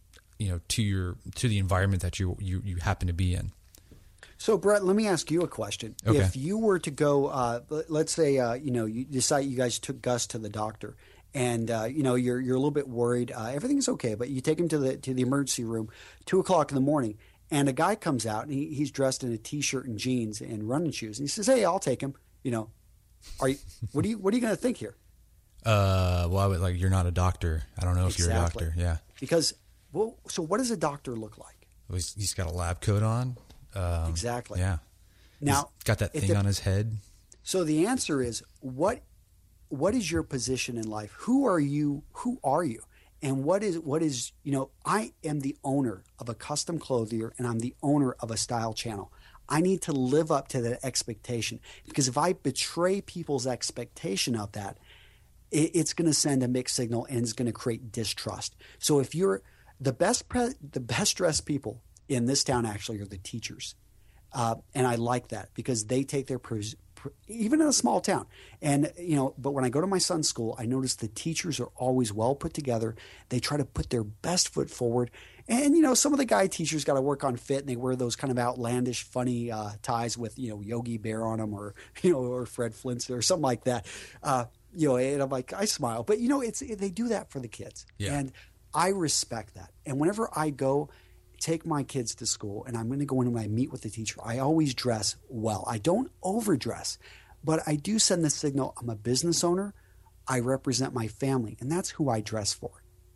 [SPEAKER 2] to the environment that you happen to be in?
[SPEAKER 3] So, Brett, let me ask you a question.
[SPEAKER 2] Okay.
[SPEAKER 3] If you were to go, let's say, you decide you guys took Gus to the doctor, and you're a little bit worried. Everything's okay, but you take him to the emergency room, 2:00 in the morning, and a guy comes out and he's dressed in a T-shirt and jeans and running shoes, and he says, "Hey, I'll take him." What are you going to think here?
[SPEAKER 2] Well, I would you're not a doctor. I don't know if you're a doctor. Yeah.
[SPEAKER 3] Because so what does a doctor look like?
[SPEAKER 2] Well, he's got a lab coat on.
[SPEAKER 3] Exactly.
[SPEAKER 2] Yeah.
[SPEAKER 3] Now,
[SPEAKER 2] he's got that thing on his head.
[SPEAKER 3] So the answer is, what is your position in life? Who are you? And what is I am the owner of a custom clothier, and I'm the owner of a style channel. I need to live up to that expectation, because if I betray people's expectation of that, it's going to send a mixed signal, and it's going to create distrust. So if you're the best dressed people in this town actually are the teachers. And I like that, because they take their even in a small town. And, but when I go to my son's school, I notice the teachers are always well put together. They try to put their best foot forward. And, some of the guy teachers got to work on fit, and they wear those kind of outlandish, funny ties with, Yogi Bear on them, or, or Fred Flintstone or something like that. and I'm like, I smile, but they do that for the kids.
[SPEAKER 2] Yeah.
[SPEAKER 3] And I respect that. And whenever I go take my kids to school and I'm going to go in and I meet with the teacher, I always dress well. I don't overdress, but I do send the signal I'm a business owner. I represent my family, and that's who I dress for.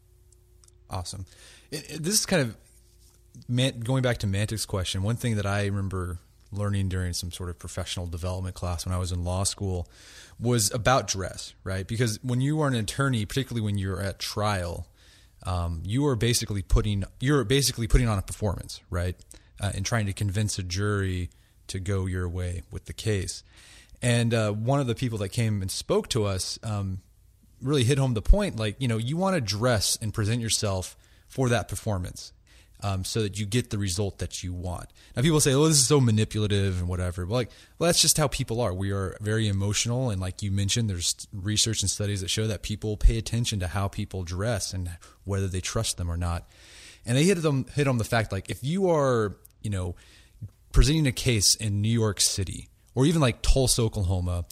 [SPEAKER 2] Awesome. This is kind of going back to Mantic's question. One thing that I remember learning during some sort of professional development class when I was in law school was about dress, right? Because when you are an attorney, particularly when you're at trial, you're basically putting on a performance, right? And trying to convince a jury to go your way with the case. And one of the people that came and spoke to us really hit home the point, like, you want to dress and present yourself for that performance so that you get the result that you want. Now, people say, oh, this is so manipulative and whatever. Well, that's just how people are. We are very emotional. And like you mentioned, there's research and studies that show that people pay attention to how people dress and whether they trust them or not. And they hit on the fact, like, if you are, presenting a case in New York City, or even like Tulsa, Oklahoma,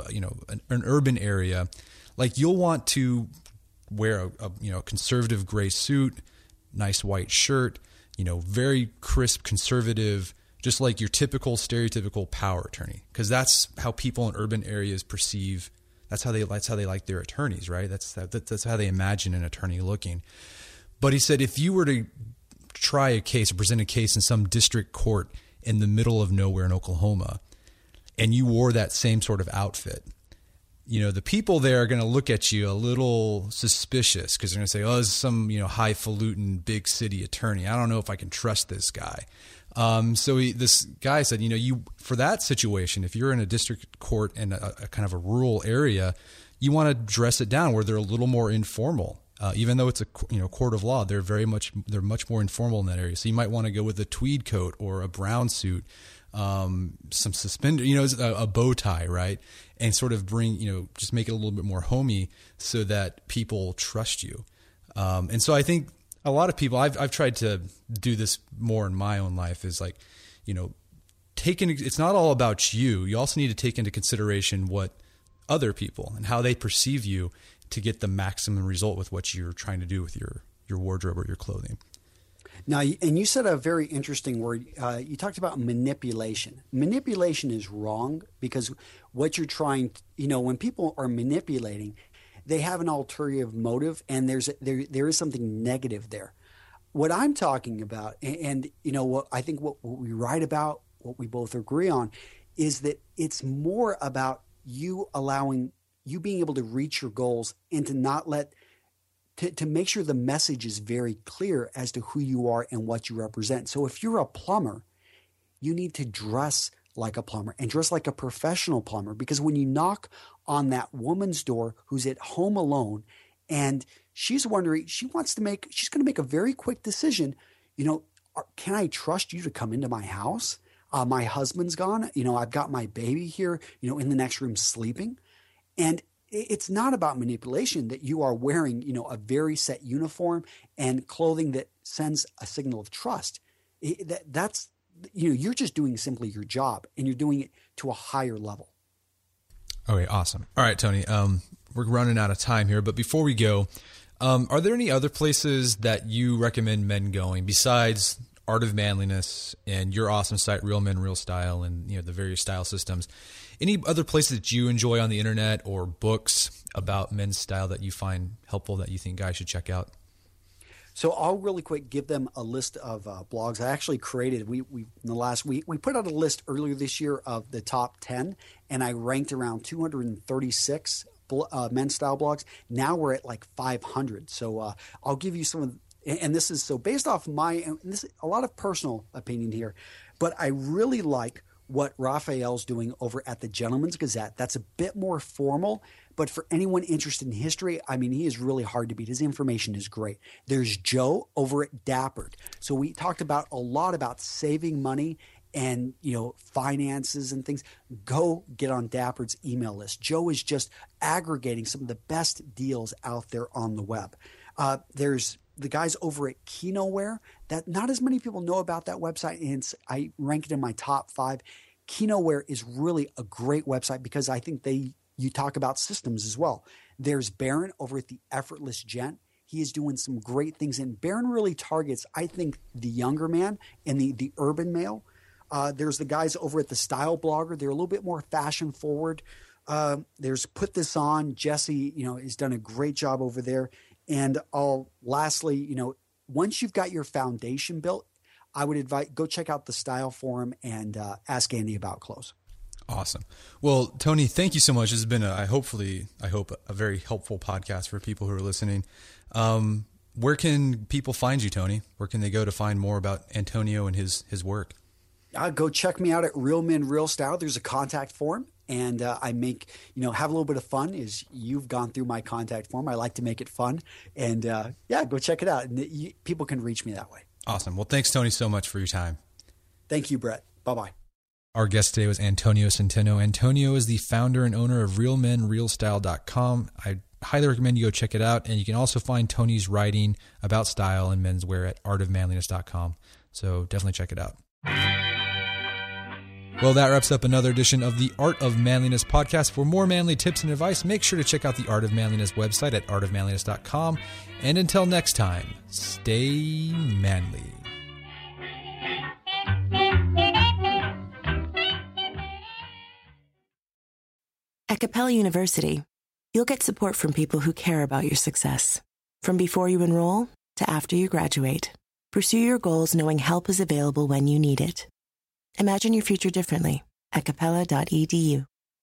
[SPEAKER 2] an urban area, like, you'll want to wear a conservative gray suit, nice white shirt, very crisp, conservative, just like your typical stereotypical power attorney, because that's how people in urban areas perceive. That's how they like their attorneys, right? That's how they imagine an attorney looking. But he said, if you were to try a case or present a case in some district court in the middle of nowhere in Oklahoma, and you wore that same sort of outfit, the people there are going to look at you a little suspicious, because they're going to say, oh, this is some, highfalutin big city attorney. I don't know if I can trust this guy. So this guy said, for that situation, if you're in a district court in a kind of a rural area, you want to dress it down where they're a little more informal. Even though it's a court of law, they're much more informal in that area. So you might want to go with a tweed coat or a brown suit, some suspenders, a bow tie, right? And sort of just make it a little bit more homey so that people trust you. And so I think a lot of people, I've tried to do this more in my own life, is like, it's not all about you. You also need to take into consideration what other people and how they perceive you to get the maximum result with what you're trying to do with your wardrobe or your clothing.
[SPEAKER 3] Now, and you said a very interesting word. You talked about manipulation. Manipulation is wrong, because what you're trying, when people are manipulating, they have an ulterior motive, and there is something negative there. What I'm talking about, and what I think what we write about, what we both agree on, is that it's more about you being able to reach your goals and to not to make sure the message is very clear as to who you are and what you represent. So if you're a plumber, you need to dress like a plumber and dress like a professional plumber, because when you knock on that woman's door who's at home alone and she's wondering, she's going to make a very quick decision, can I trust you to come into my house? My husband's gone, I've got my baby here, in the next room sleeping. And it's not about manipulation that you are wearing, a very set uniform and clothing that sends a signal of trust. That's you're just doing simply your job, and you're doing it to a higher level.
[SPEAKER 2] Okay, awesome. All right, Tony, we're running out of time here, but before we go, are there any other places that you recommend men going besides Art of Manliness and your awesome site, Real Men, Real Style, and the various style systems? Any other places that you enjoy on the internet, or books about men's style that you find helpful that you think guys should check out?
[SPEAKER 3] So I'll really quick give them a list of blogs I actually created. We in the last week, we put out a list earlier this year of the top 10, and I ranked around 236 men's style blogs. Now we're at like 500. So I'll give you some of, and this is so based off and this is a lot of personal opinion here, but I really like what Raphael's doing over at the Gentleman's Gazette. That's a bit more formal, but for anyone interested in history, he is really hard to beat. His information is great. There's Joe over at Dappered. So we talked a lot about saving money and, finances and things. Go get on Dappered's email list. Joe is just aggregating some of the best deals out there on the web. There's the guys over at KinoWare, that not as many people know about that website, and I rank it in my top 5. KinoWare is really a great website because I think they you talk about systems as well. There's Baron over at the Effortless Gent. He is doing some great things, and Baron really targets, I think, the younger man and the urban male. There's the guys over at the Style Blogger. They're a little bit more fashion forward. There's Put This On. Jesse, has done a great job over there. And lastly, once you've got your foundation built, I would invite, go check out the Style Forum and ask Andy about clothes.
[SPEAKER 2] Awesome. Well, Tony, thank you so much. This has been I hope a very helpful podcast for people who are listening. Where can people find you, Tony? Where can they go to find more about Antonio and his work?
[SPEAKER 3] Go check me out at Real Men Real Style. There's a contact form, and I make, have a little bit of fun as you've gone through my contact form. I like to make it fun, and go check it out. And people can reach me that way. Awesome. Well, thanks, Tony, so much for your time. Thank you, Brett. Bye-bye. Our guest today was Antonio Centeno. Antonio is the founder and owner of RealMenRealStyle.com. I highly recommend you go check it out. And you can also find Tony's writing about style and menswear at artofmanliness.com. So definitely check it out. Well, that wraps up another edition of the Art of Manliness podcast. For more manly tips and advice, make sure to check out the Art of Manliness website at artofmanliness.com. And until next time, stay manly.
[SPEAKER 5] At Capella University, you'll get support from people who care about your success. From before you enroll to after you graduate, pursue your goals knowing help is available when you need it. Imagine your future differently at capella.edu.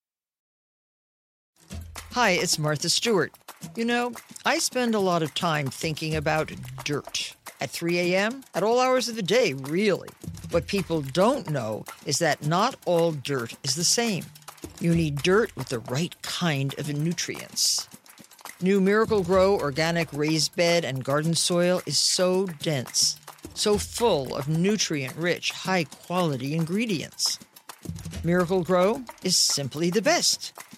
[SPEAKER 6] Hi, it's Martha Stewart. I spend a lot of time thinking about dirt. At 3 a.m., at all hours of the day, really. What people don't know is that not all dirt is the same. You need dirt with the right kind of nutrients. New Miracle-Gro organic raised bed and garden soil is so dense, so full of nutrient-rich, high-quality ingredients. Miracle-Gro is simply the best.